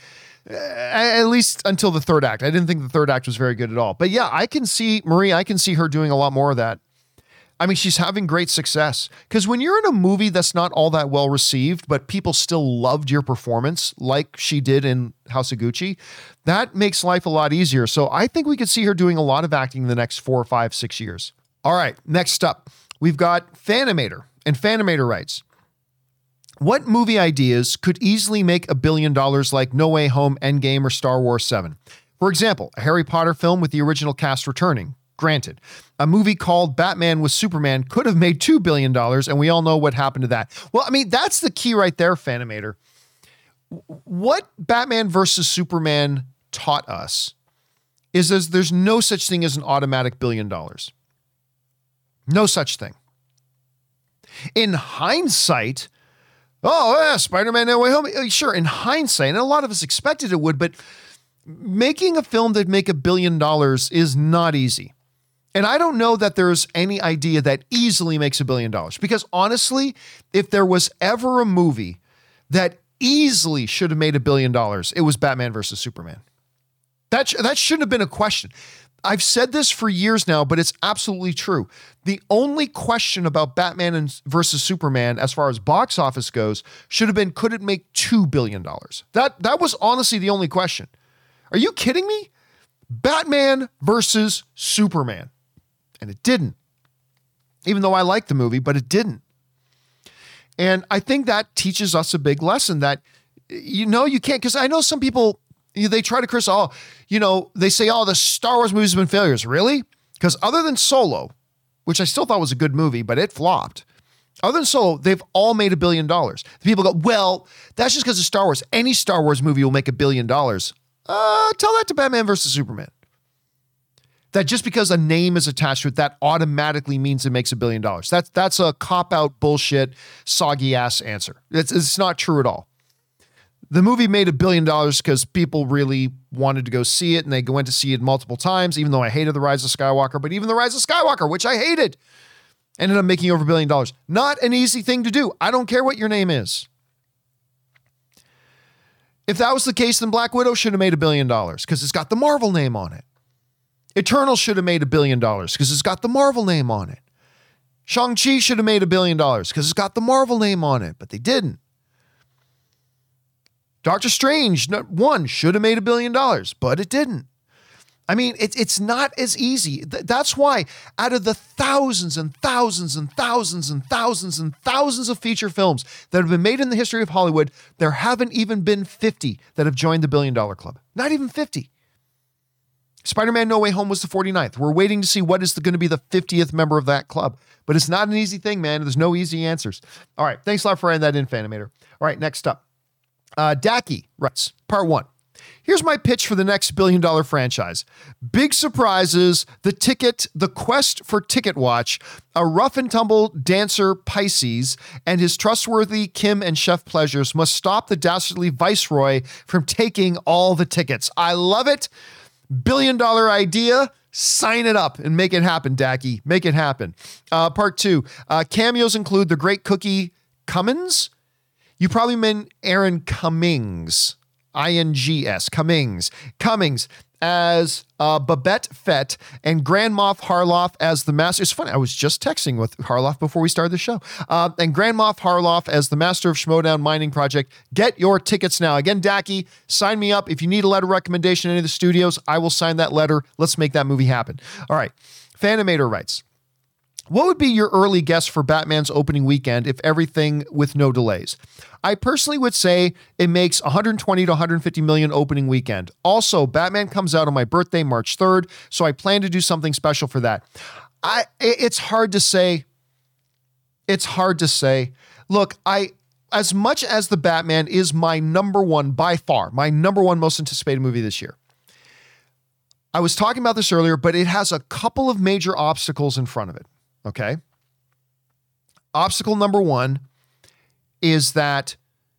at least until the third act. I didn't think the third act was very good at all. But yeah, I can see, Marie, I can see her doing a lot more of that. I mean, she's having great success. Because when you're in a movie that's not all that well received, but people still loved your performance, like she did in House of Gucci, that makes life a lot easier. So I think we could see her doing a lot of acting in the next four, five, six years. All right, next up, we've got Fanimator. And Fanimator writes, "What movie ideas could easily make a billion dollars like No Way Home, Endgame, or Star Wars seven? For example, a Harry Potter film with the original cast returning. Granted, a movie called Batman with Superman could have made two billion dollars, and we all know what happened to that." Well, I mean, that's the key right there, Fanimator. What Batman versus Superman taught us is there's, there's no such thing as an automatic billion dollars. No such thing. In hindsight, oh, yeah, Spider-Man No Way Home. Sure, in hindsight, and a lot of us expected it would, but making a film that'd make a billion dollars is not easy. And I don't know that there's any idea that easily makes a billion dollars. Because honestly, if there was ever a movie that easily should have made a billion dollars, it was Batman versus Superman. That, sh- that shouldn't have been a question. I've said this for years now, but it's absolutely true. The only question about Batman and versus Superman, as far as box office goes, should have been, could it make two billion dollars? That, that was honestly the only question. Are you kidding me? Batman versus Superman. And it didn't. Even though I like the movie, but it didn't. And I think that teaches us a big lesson that, you know, you can't, because I know some people, they try to criticize, oh, you know, they say, oh, the Star Wars movies have been failures. Really? Because other than Solo, which I still thought was a good movie, but it flopped. Other than Solo, they've all made a billion dollars. The people go, well, that's just because of Star Wars. Any Star Wars movie will make a billion dollars. Uh, tell that to Batman versus Superman. That just because a name is attached to it, that automatically means it makes a billion dollars. That's that's a cop-out bullshit, soggy ass answer. It's, it's not true at all. The movie made a billion dollars because people really wanted to go see it, and they went to see it multiple times, even though I hated The Rise of Skywalker. But even The Rise of Skywalker, which I hated, ended up making over a billion dollars. Not an easy thing to do. I don't care what your name is. If that was the case, then Black Widow should have made a billion dollars because it's got the Marvel name on it. Eternal should have made a billion dollars because it's got the Marvel name on it. Shang-Chi should have made a billion dollars because it's got the Marvel name on it, but they didn't. Doctor Strange, one, should have made a billion dollars, but it didn't. I mean, it, it's not as easy. Th- that's why out of the thousands and thousands and thousands and thousands and thousands of feature films that have been made in the history of Hollywood, there haven't even been fifty that have joined the billion dollar club. Not even fifty. Spider-Man No Way Home was the forty-ninth. We're waiting to see what is going to be the fiftieth member of that club. But it's not an easy thing, man. There's no easy answers. All right. Thanks a lot for writing that in, Fanimator. All right. Next up. Uh, Dacky writes, part one. Here's my pitch for the next billion dollar franchise. Big surprises, the ticket, the quest for Ticket Watch, a rough and tumble dancer Pisces, and his trustworthy Kim and Chef Pleasures must stop the dastardly Viceroy from taking all the tickets. I love it. Billion dollar idea. Sign it up and make it happen, Dacky. Make it happen. Uh, part two. Uh, cameos include the great Cookie Cummins. You probably meant Aaron Cummings. I N G S. Cummings. Cummings as uh, Babette Fett and Grand Moff Harloff as the master. It's funny, I was just texting with Harloff before we started the show. Uh, and Grand Moff Harloff as the master of Schmodown Mining Project. Get your tickets now. Again, Dacky, sign me up. If you need a letter of recommendation in any of the studios, I will sign that letter. Let's make that movie happen. All right. Fanimator writes, what would be your early guess for Batman's opening weekend if everything with no delays? I personally would say it makes one hundred twenty to one hundred fifty million opening weekend. Also, Batman comes out on my birthday, March third, so I plan to do something special for that. I it's hard to say. It's hard to say. Look, I as much as The Batman is my number one by far, my number one most anticipated movie this year. I was talking about this earlier, but it has a couple of major obstacles in front of it. Okay. Obstacle number one is that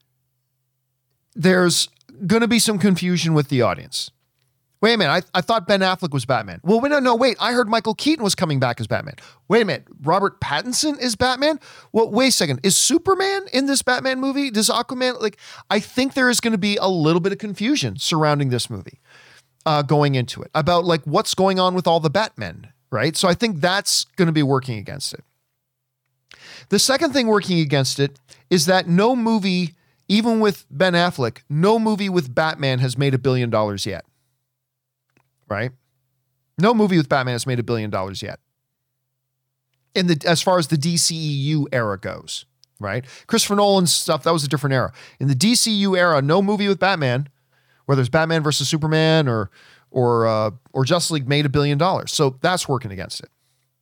there's going to be some confusion with the audience. Wait a minute. I, I thought Ben Affleck was Batman. Well, wait, no, no, wait. I heard Michael Keaton was coming back as Batman. Wait a minute. Robert Pattinson is Batman? Well, wait a second. Is Superman in this Batman movie? Does Aquaman, like, I think there is going to be a little bit of confusion surrounding this movie uh, going into it about like what's going on with all the Batmen. Right? So I think that's going to be working against it. The second thing working against it is that no movie, even with Ben Affleck, no movie with Batman has made a billion dollars yet. Right? No movie with Batman has made a billion dollars yet. In the as far as the D C E U era goes, right? Christopher Nolan's stuff, that was a different era. In the D C E U era, no movie with Batman, whether it's Batman versus Superman or or uh, or Justice League, made a billion dollars. So that's working against it.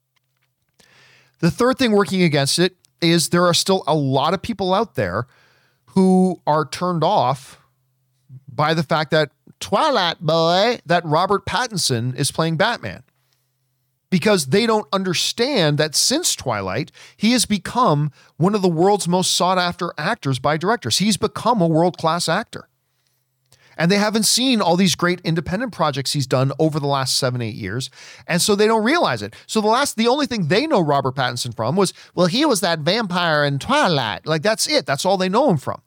The third thing working against it is there are still a lot of people out there who are turned off by the fact that Twilight boy, that Robert Pattinson is playing Batman. Because they don't understand that since Twilight, he has become one of the world's most sought after actors by directors. He's become a world-class actor. And they haven't seen all these great independent projects he's done over the last seven, eight years. And so they don't realize it. So the last, the only thing they know Robert Pattinson from was, well, he was that vampire in Twilight. Like, that's it. That's all they know him from.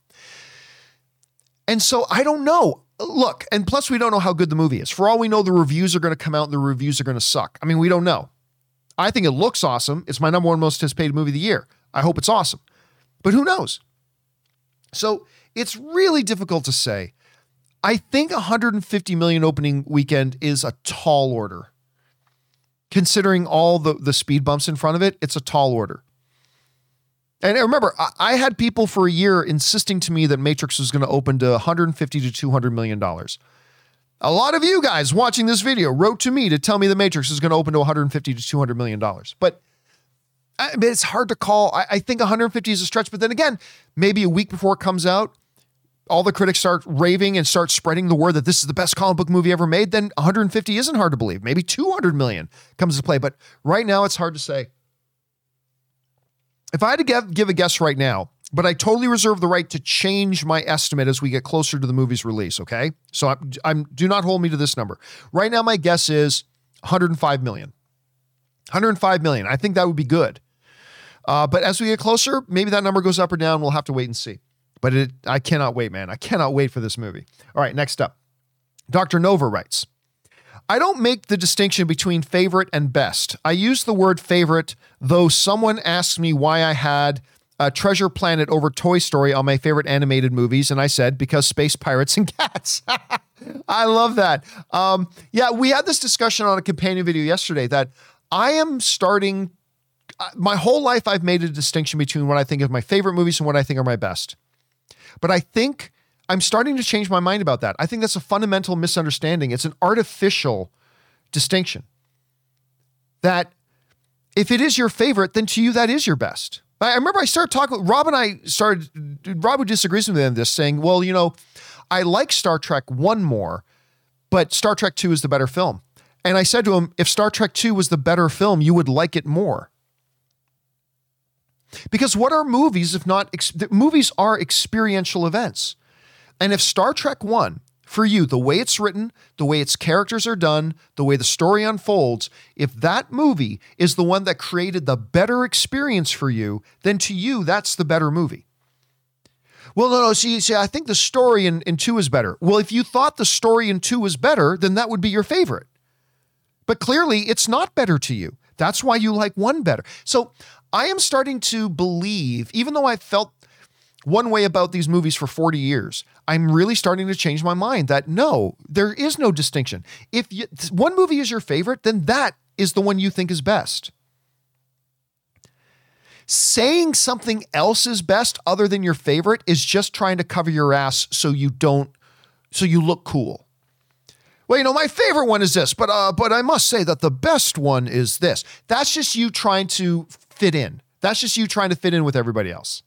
And so I don't know. Look, and plus we don't know how good the movie is. For all we know, the reviews are going to come out and the reviews are going to suck. I mean, we don't know. I think it looks awesome. It's my number one most anticipated movie of the year. I hope it's awesome. But who knows? So it's really difficult to say. I think one hundred fifty million opening weekend is a tall order. Considering all the, the speed bumps in front of it, it's a tall order. And remember, I, I had people for a year insisting to me that Matrix was going to open to one hundred fifty to two hundred million dollars. A lot of you guys watching this video wrote to me to tell me the Matrix is going to open to one hundred fifty to two hundred million dollars. But I mean, it's hard to call. I, I think one hundred fifty is a stretch. But then again, maybe a week before it comes out, all the critics start raving and start spreading the word that this is the best comic book movie ever made, then one hundred fifty isn't hard to believe. Maybe two hundred million comes to play. But right now, it's hard to say. If I had to give, give a guess right now, but I totally reserve the right to change my estimate as we get closer to the movie's release, okay? So I'm, I'm do not hold me to this number. Right now, my guess is one hundred five million. one hundred five million. I think that would be good. Uh, but as we get closer, maybe that number goes up or down. We'll have to wait and see. But it, I cannot wait, man. I cannot wait for this movie. All right, next up. Doctor Nova writes, I don't make the distinction between favorite and best. I use the word favorite, though someone asked me why I had uh, Treasure Planet over Toy Story on my favorite animated movies, and I said, because space pirates and cats. I love that. Um, yeah, we had this discussion on a companion video yesterday that I am starting, uh, my whole life I've made a distinction between what I think of my favorite movies and what I think are my best. But I think I'm starting to change my mind about that. I think that's a fundamental misunderstanding. It's an artificial distinction. That if it is your favorite, then to you, that is your best. I remember I started talking, Rob and I started, Rob who disagrees with me on this, saying, well, you know, I like Star Trek one more, but Star Trek two is the better film. And I said to him, if Star Trek two was the better film, you would like it more. Because what are movies if not, ex- movies are experiential events. And if Star Trek one for you, the way it's written, the way its characters are done, the way the story unfolds, if that movie is the one that created the better experience for you, then to you, that's the better movie. Well, no, no, see, see I think the story in, in two is better. Well, if you thought the story in two was better, then that would be your favorite. But clearly, it's not better to you. That's why you like one better. So I am starting to believe, even though I felt one way about these movies for forty years, I'm really starting to change my mind that no, there is no distinction. If you, one movie is your favorite, then that is the one you think is best. Saying something else is best other than your favorite is just trying to cover your ass so you don't, so you look cool. Well, you know, my favorite one is this, but uh, but I must say that the best one is this. That's just you trying to fit in. That's just you trying to fit in with everybody else.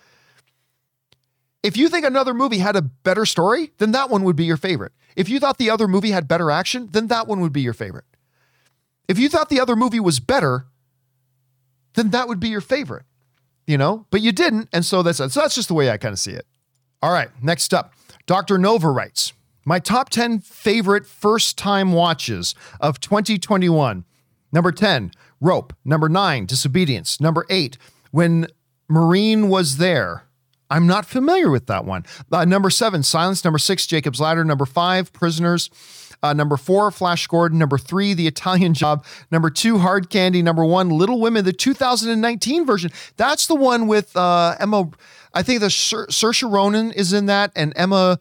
If you think another movie had a better story, then that one would be your favorite. If you thought the other movie had better action, then that one would be your favorite. If you thought the other movie was better, then that would be your favorite, you know, but you didn't. And so that's, so that's just the way I kind of see it. All right. Next up, Doctor Nova writes, my top ten favorite first time watches of twenty twenty-one. Number ten, Rope. Number nine, Disobedience. Number eight, When Marine Was There. I'm not familiar with that one. Uh, number seven, Silence. Number six, Jacob's Ladder. Number five, Prisoners. Uh, number four, Flash Gordon. Number three, The Italian Job. Number two, Hard Candy. Number one, Little Women, the two thousand nineteen version. That's the one with uh, Emma. I think the Sir, Saoirse Ronan is in that, and Emma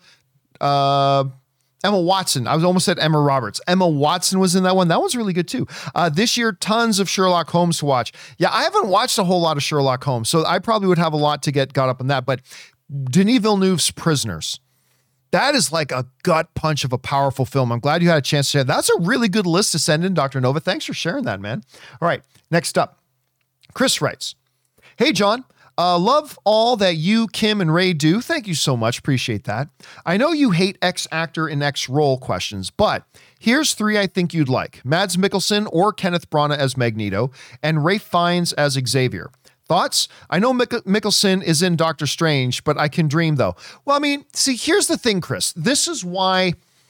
uh, Emma Watson. I was almost said Emma Roberts. Emma Watson was in that one. That one's really good too. Uh, this year, tons of Sherlock Holmes to watch. Yeah, I haven't watched a whole lot of Sherlock Holmes, so I probably would have a lot to get got up on that. But Denis Villeneuve's Prisoners. That is like a gut punch of a powerful film. I'm glad you had a chance to share. That's a really good list to send in, Doctor Nova. Thanks for sharing that, man. All right, next up. Chris writes, hey, John. Uh, love all that you, Kim, and Ray do. Thank you so much. Appreciate that. I know you hate X actor in X role questions, but here's three I think you'd like. Mads Mikkelsen or Kenneth Branagh as Magneto, and Ralph Fiennes as Xavier. Thoughts? I know Mick- Mikkelsen is in Doctor Strange, but I can dream though. Well, I mean, see, here's the thing, Chris. This is why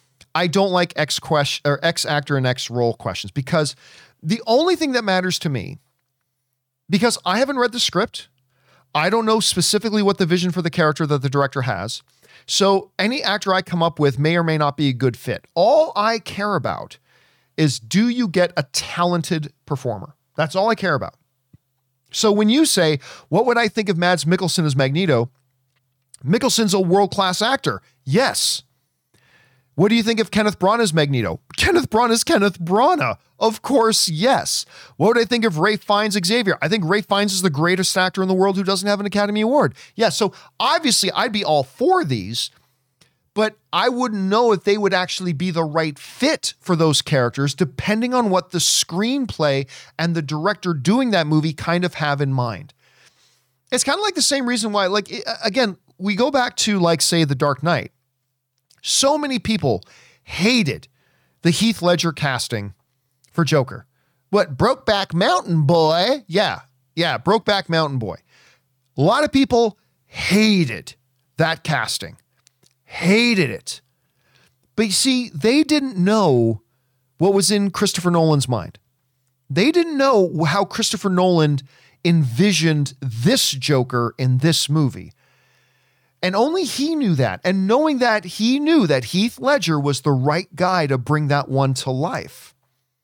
I don't like X question or X actor and X role questions, because the only thing that matters to me, because I haven't read the script, I don't know specifically what the vision for the character that the director has. So any actor I come up with may or may not be a good fit. All I care about is, do you get a talented performer? That's all I care about. So when you say, what would I think of Mads Mikkelsen as Magneto? Mikkelsen's a world-class actor. Yes. What do you think of Kenneth Branagh as Magneto? Kenneth Branagh is Kenneth Branagh. Of course, yes. What would I think of Ralph Fiennes Xavier? I think Ralph Fiennes is the greatest actor in the world who doesn't have an Academy Award. Yeah, so obviously I'd be all for these, but I wouldn't know if they would actually be the right fit for those characters, depending on what the screenplay and the director doing that movie kind of have in mind. It's kind of like the same reason why, like, again, we go back to, like, say, The Dark Knight. So many people hated the Heath Ledger casting for Joker. What, Brokeback Mountain Boy? Yeah, yeah, Brokeback Mountain Boy. A lot of people hated that casting. Hated it. But you see, they didn't know what was in Christopher Nolan's mind. They didn't know how Christopher Nolan envisioned this Joker in this movie. And only he knew that. And knowing that, he knew that Heath Ledger was the right guy to bring that one to life.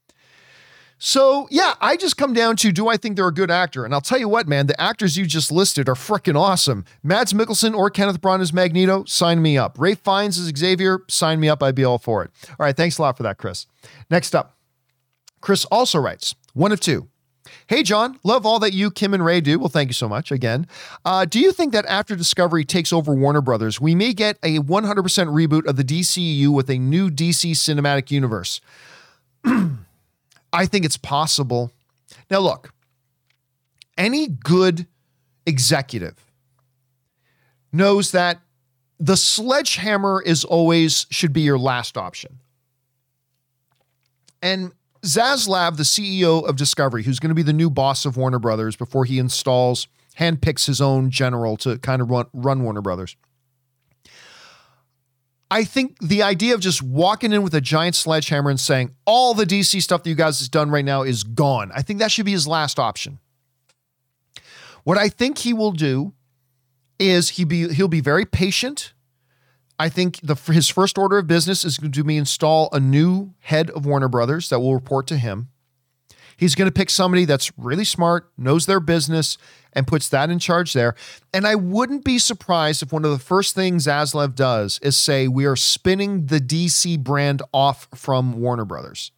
So, yeah, I just come down to, do I think they're a good actor? And I'll tell you what, man, the actors you just listed are freaking awesome. Mads Mikkelsen or Kenneth Branagh as Magneto, sign me up. Ralph Fiennes as Xavier, sign me up. I'd be all for it. All right, thanks a lot for that, Chris. Next up, Chris also writes, one of two. Hey, John, love all that you, Kim, and Ray do. Well, thank you so much again. Uh, do you think that after Discovery takes over Warner Brothers, we may get a one hundred percent reboot of the D C E U with a new D C cinematic universe? I think it's possible. Now, look, any good executive knows that the sledgehammer is always should be your last option. And Zaslav, the C E O of Discovery, who's going to be the new boss of Warner Brothers before he installs, handpicks his own general to kind of run, run Warner Brothers. I think the idea of just walking in with a giant sledgehammer and saying all the D C stuff that you guys has done right now is gone. I think that should be his last option. What I think he will do is he be he'll be very patient. I think the his first order of business is going to be install a new head of Warner Brothers that will report to him. He's going to pick somebody that's really smart, knows their business, and puts that in charge there. And I wouldn't be surprised if one of the first things Zaslav does is say, we are spinning the D C brand off from Warner Brothers.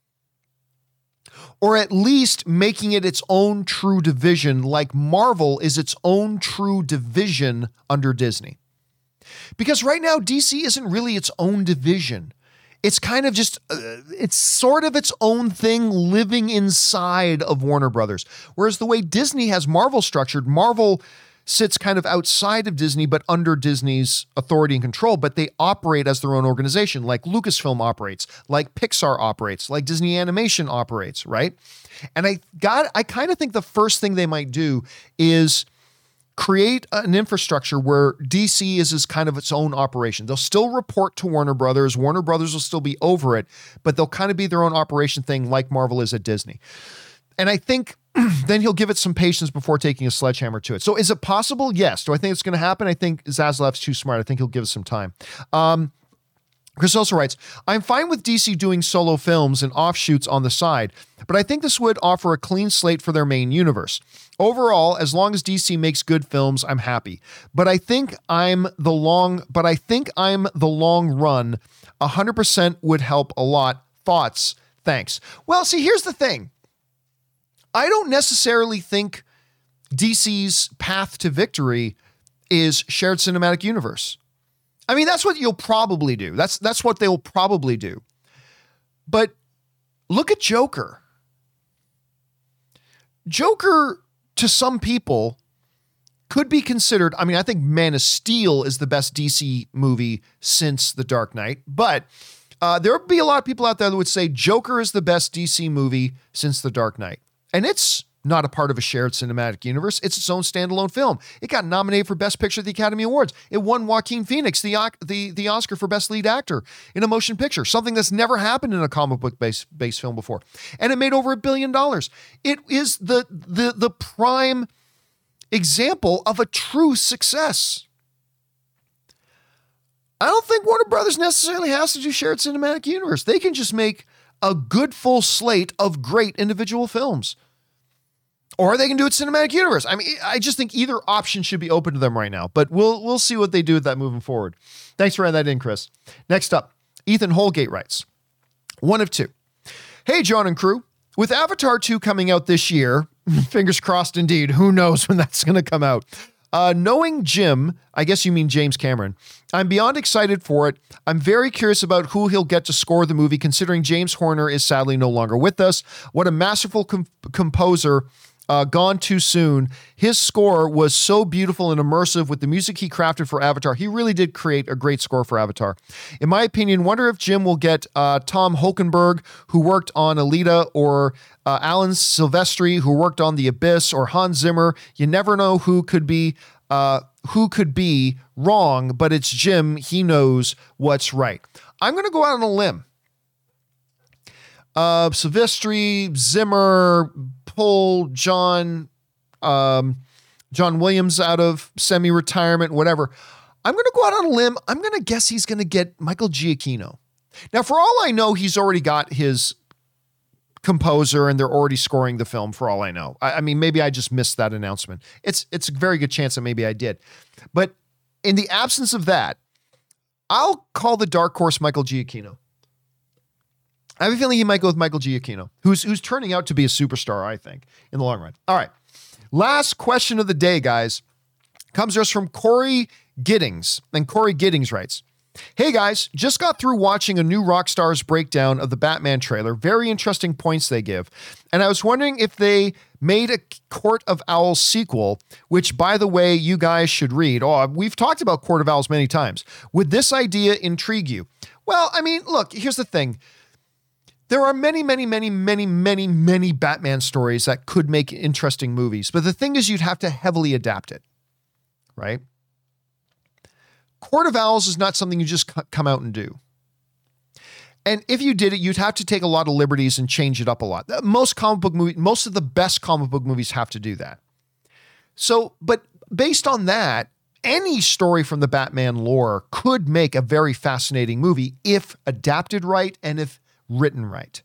Or at least making it its own true division, like Marvel is its own true division under Disney. Because right now, D C isn't really its own division. It's kind of just, uh, it's sort of its own thing living inside of Warner Brothers. Whereas the way Disney has Marvel structured, Marvel sits kind of outside of Disney, but under Disney's authority and control, but they operate as their own organization, like Lucasfilm operates, like Pixar operates, like Disney Animation operates, right? And I got, I kind of think the first thing they might do is create an infrastructure where D C is, is kind of its own operation. They'll still report to Warner Brothers. Warner Brothers will still be over it, but they'll kind of be their own operation thing like Marvel is at Disney. And I think then he'll give it some patience before taking a sledgehammer to it. So is it possible? Yes. Do I think it's going to happen? I think Zaslav's too smart. I think he'll give us some time. Um, Chris also writes, I'm fine with D C doing solo films and offshoots on the side, but I think this would offer a clean slate for their main universe. Overall, as long as D C makes good films, I'm happy. But I think I'm the long, but I think I'm the long run. one hundred percent would help a lot. Thoughts? Thanks. Well, see, here's the thing. I don't necessarily think D C's path to victory is shared cinematic universe. I mean, that's what you'll probably do. That's that's what they'll probably do. But look at Joker. Joker, to some people, could be considered, I mean, I think Man of Steel is the best D C movie since The Dark Knight, but uh, there would be a lot of people out there that would say Joker is the best D C movie since The Dark Knight. And it's not a part of a shared cinematic universe. It's its own standalone film. It got nominated for Best Picture at the Academy Awards. It won Joaquin Phoenix the, the, the Oscar for Best Lead Actor in a motion picture, something that's never happened in a comic book based, based film before. And it made over a billion dollars. It is the, the, the prime example of a true success. I don't think Warner Brothers necessarily has to do shared cinematic universe. They can just make a good full slate of great individual films. Or they can do it cinematic universe. I mean, I just think either option should be open to them right now, but we'll we'll see what they do with that moving forward. Thanks for writing that in, Chris. Next up, Ethan Holgate writes, one of two. Hey, John and crew, with Avatar two coming out this year, fingers crossed indeed, who knows when that's going to come out. Uh, knowing Jim, I guess you mean James Cameron, I'm beyond excited for it. I'm very curious about who he'll get to score the movie, considering James Horner is sadly no longer with us. What a masterful com- composer. Uh, gone too soon. His score was so beautiful and immersive with the music he crafted for Avatar. He really did create a great score for Avatar. In my opinion, wonder if Jim will get uh, Tom Hulkenberg, who worked on Alita, or uh, Alan Silvestri, who worked on The Abyss, or Hans Zimmer. You never know who could be uh, who could be wrong, but it's Jim. He knows what's right. I'm going to go out on a limb. Uh, Silvestri, Zimmer, pull John, um, John Williams out of semi-retirement, whatever. I'm going to go out on a limb. I'm going to guess he's going to get Michael Giacchino. Now, for all I know, he's already got his composer and they're already scoring the film for all I know. I, I mean, maybe I just missed that announcement. It's, it's a very good chance that maybe I did. But in the absence of that, I'll call the dark horse Michael Giacchino. I have a feeling he might go with Michael Giacchino, who's who's turning out to be a superstar, I think, in the long run. All right. Last question of the day, guys, comes to us from Corey Giddings. And Corey Giddings writes, hey, guys, just got through watching a new Rockstar's breakdown of the Batman trailer. Very interesting points they give. And I was wondering if they made a Court of Owls sequel, which, by the way, you guys should read. Oh, we've talked about Court of Owls many times. Would this idea intrigue you? Well, I mean, look, here's the thing. There are many, many, many, many, many, many Batman stories that could make interesting movies. But the thing is, you'd have to heavily adapt it, right? Court of Owls is not something you just c- come out and do. And if you did it, you'd have to take a lot of liberties and change it up a lot. Most comic book movies, most of the best comic book movies have to do that. So, but based on that, any story from the Batman lore could make a very fascinating movie if adapted right and if written right.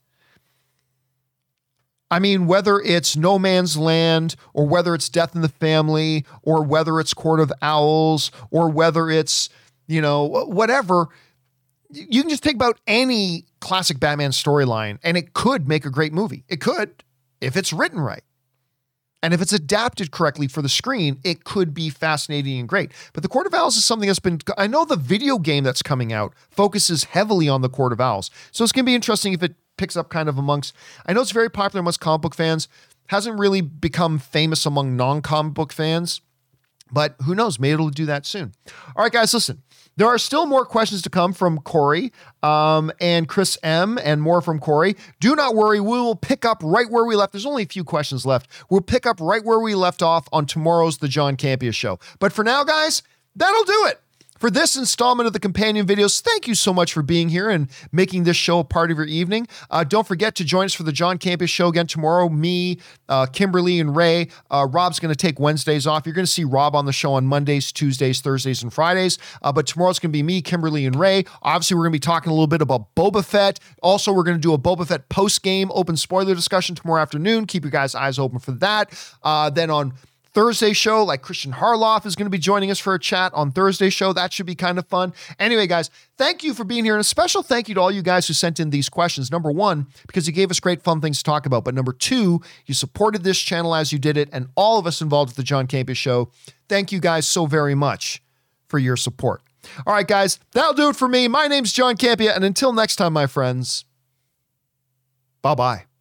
I mean, whether it's No Man's Land or whether it's Death in the Family or whether it's Court of Owls or whether it's, you know, whatever, you can just think about any classic Batman storyline and it could make a great movie. It could, if it's written right. And if it's adapted correctly for the screen, it could be fascinating and great. But the Court of Owls is something that's been, I know the video game that's coming out focuses heavily on the Court of Owls. So it's going to be interesting if it picks up kind of amongst, I know it's very popular amongst comic book fans, hasn't really become famous among non-comic book fans, but who knows, maybe it'll do that soon. All right, guys, listen. There are still more questions to come from Corey um, and Chris M. and more from Corey. Do not worry. We will pick up right where we left. There's only a few questions left. We'll pick up right where we left off on tomorrow's The John Campea Show. But for now, guys, that'll do it. For this installment of the companion videos, thank you so much for being here and making this show a part of your evening. Uh, don't forget to join us for the John Campea Show again tomorrow. Me, uh, Kimberly, and Ray. Uh, Rob's going to take Wednesdays off. You're going to see Rob on the show on Mondays, Tuesdays, Thursdays, and Fridays. Uh, but tomorrow's going to be me, Kimberly, and Ray. Obviously, we're going to be talking a little bit about Boba Fett. Also, we're going to do a Boba Fett post-game open spoiler discussion tomorrow afternoon. Keep your guys' eyes open for that. Uh, then on Thursday show, like Christian Harloff is going to be joining us for a chat on Thursday show. That should be kind of fun. Anyway, guys, thank you for being here. And a special thank you to all you guys who sent in these questions. Number one, because you gave us great fun things to talk about. But number two, you supported this channel as you did it. And all of us involved with the John Campea Show, thank you guys so very much for your support. All right, guys, that'll do it for me. My name's John Campea. And until next time, my friends, bye-bye.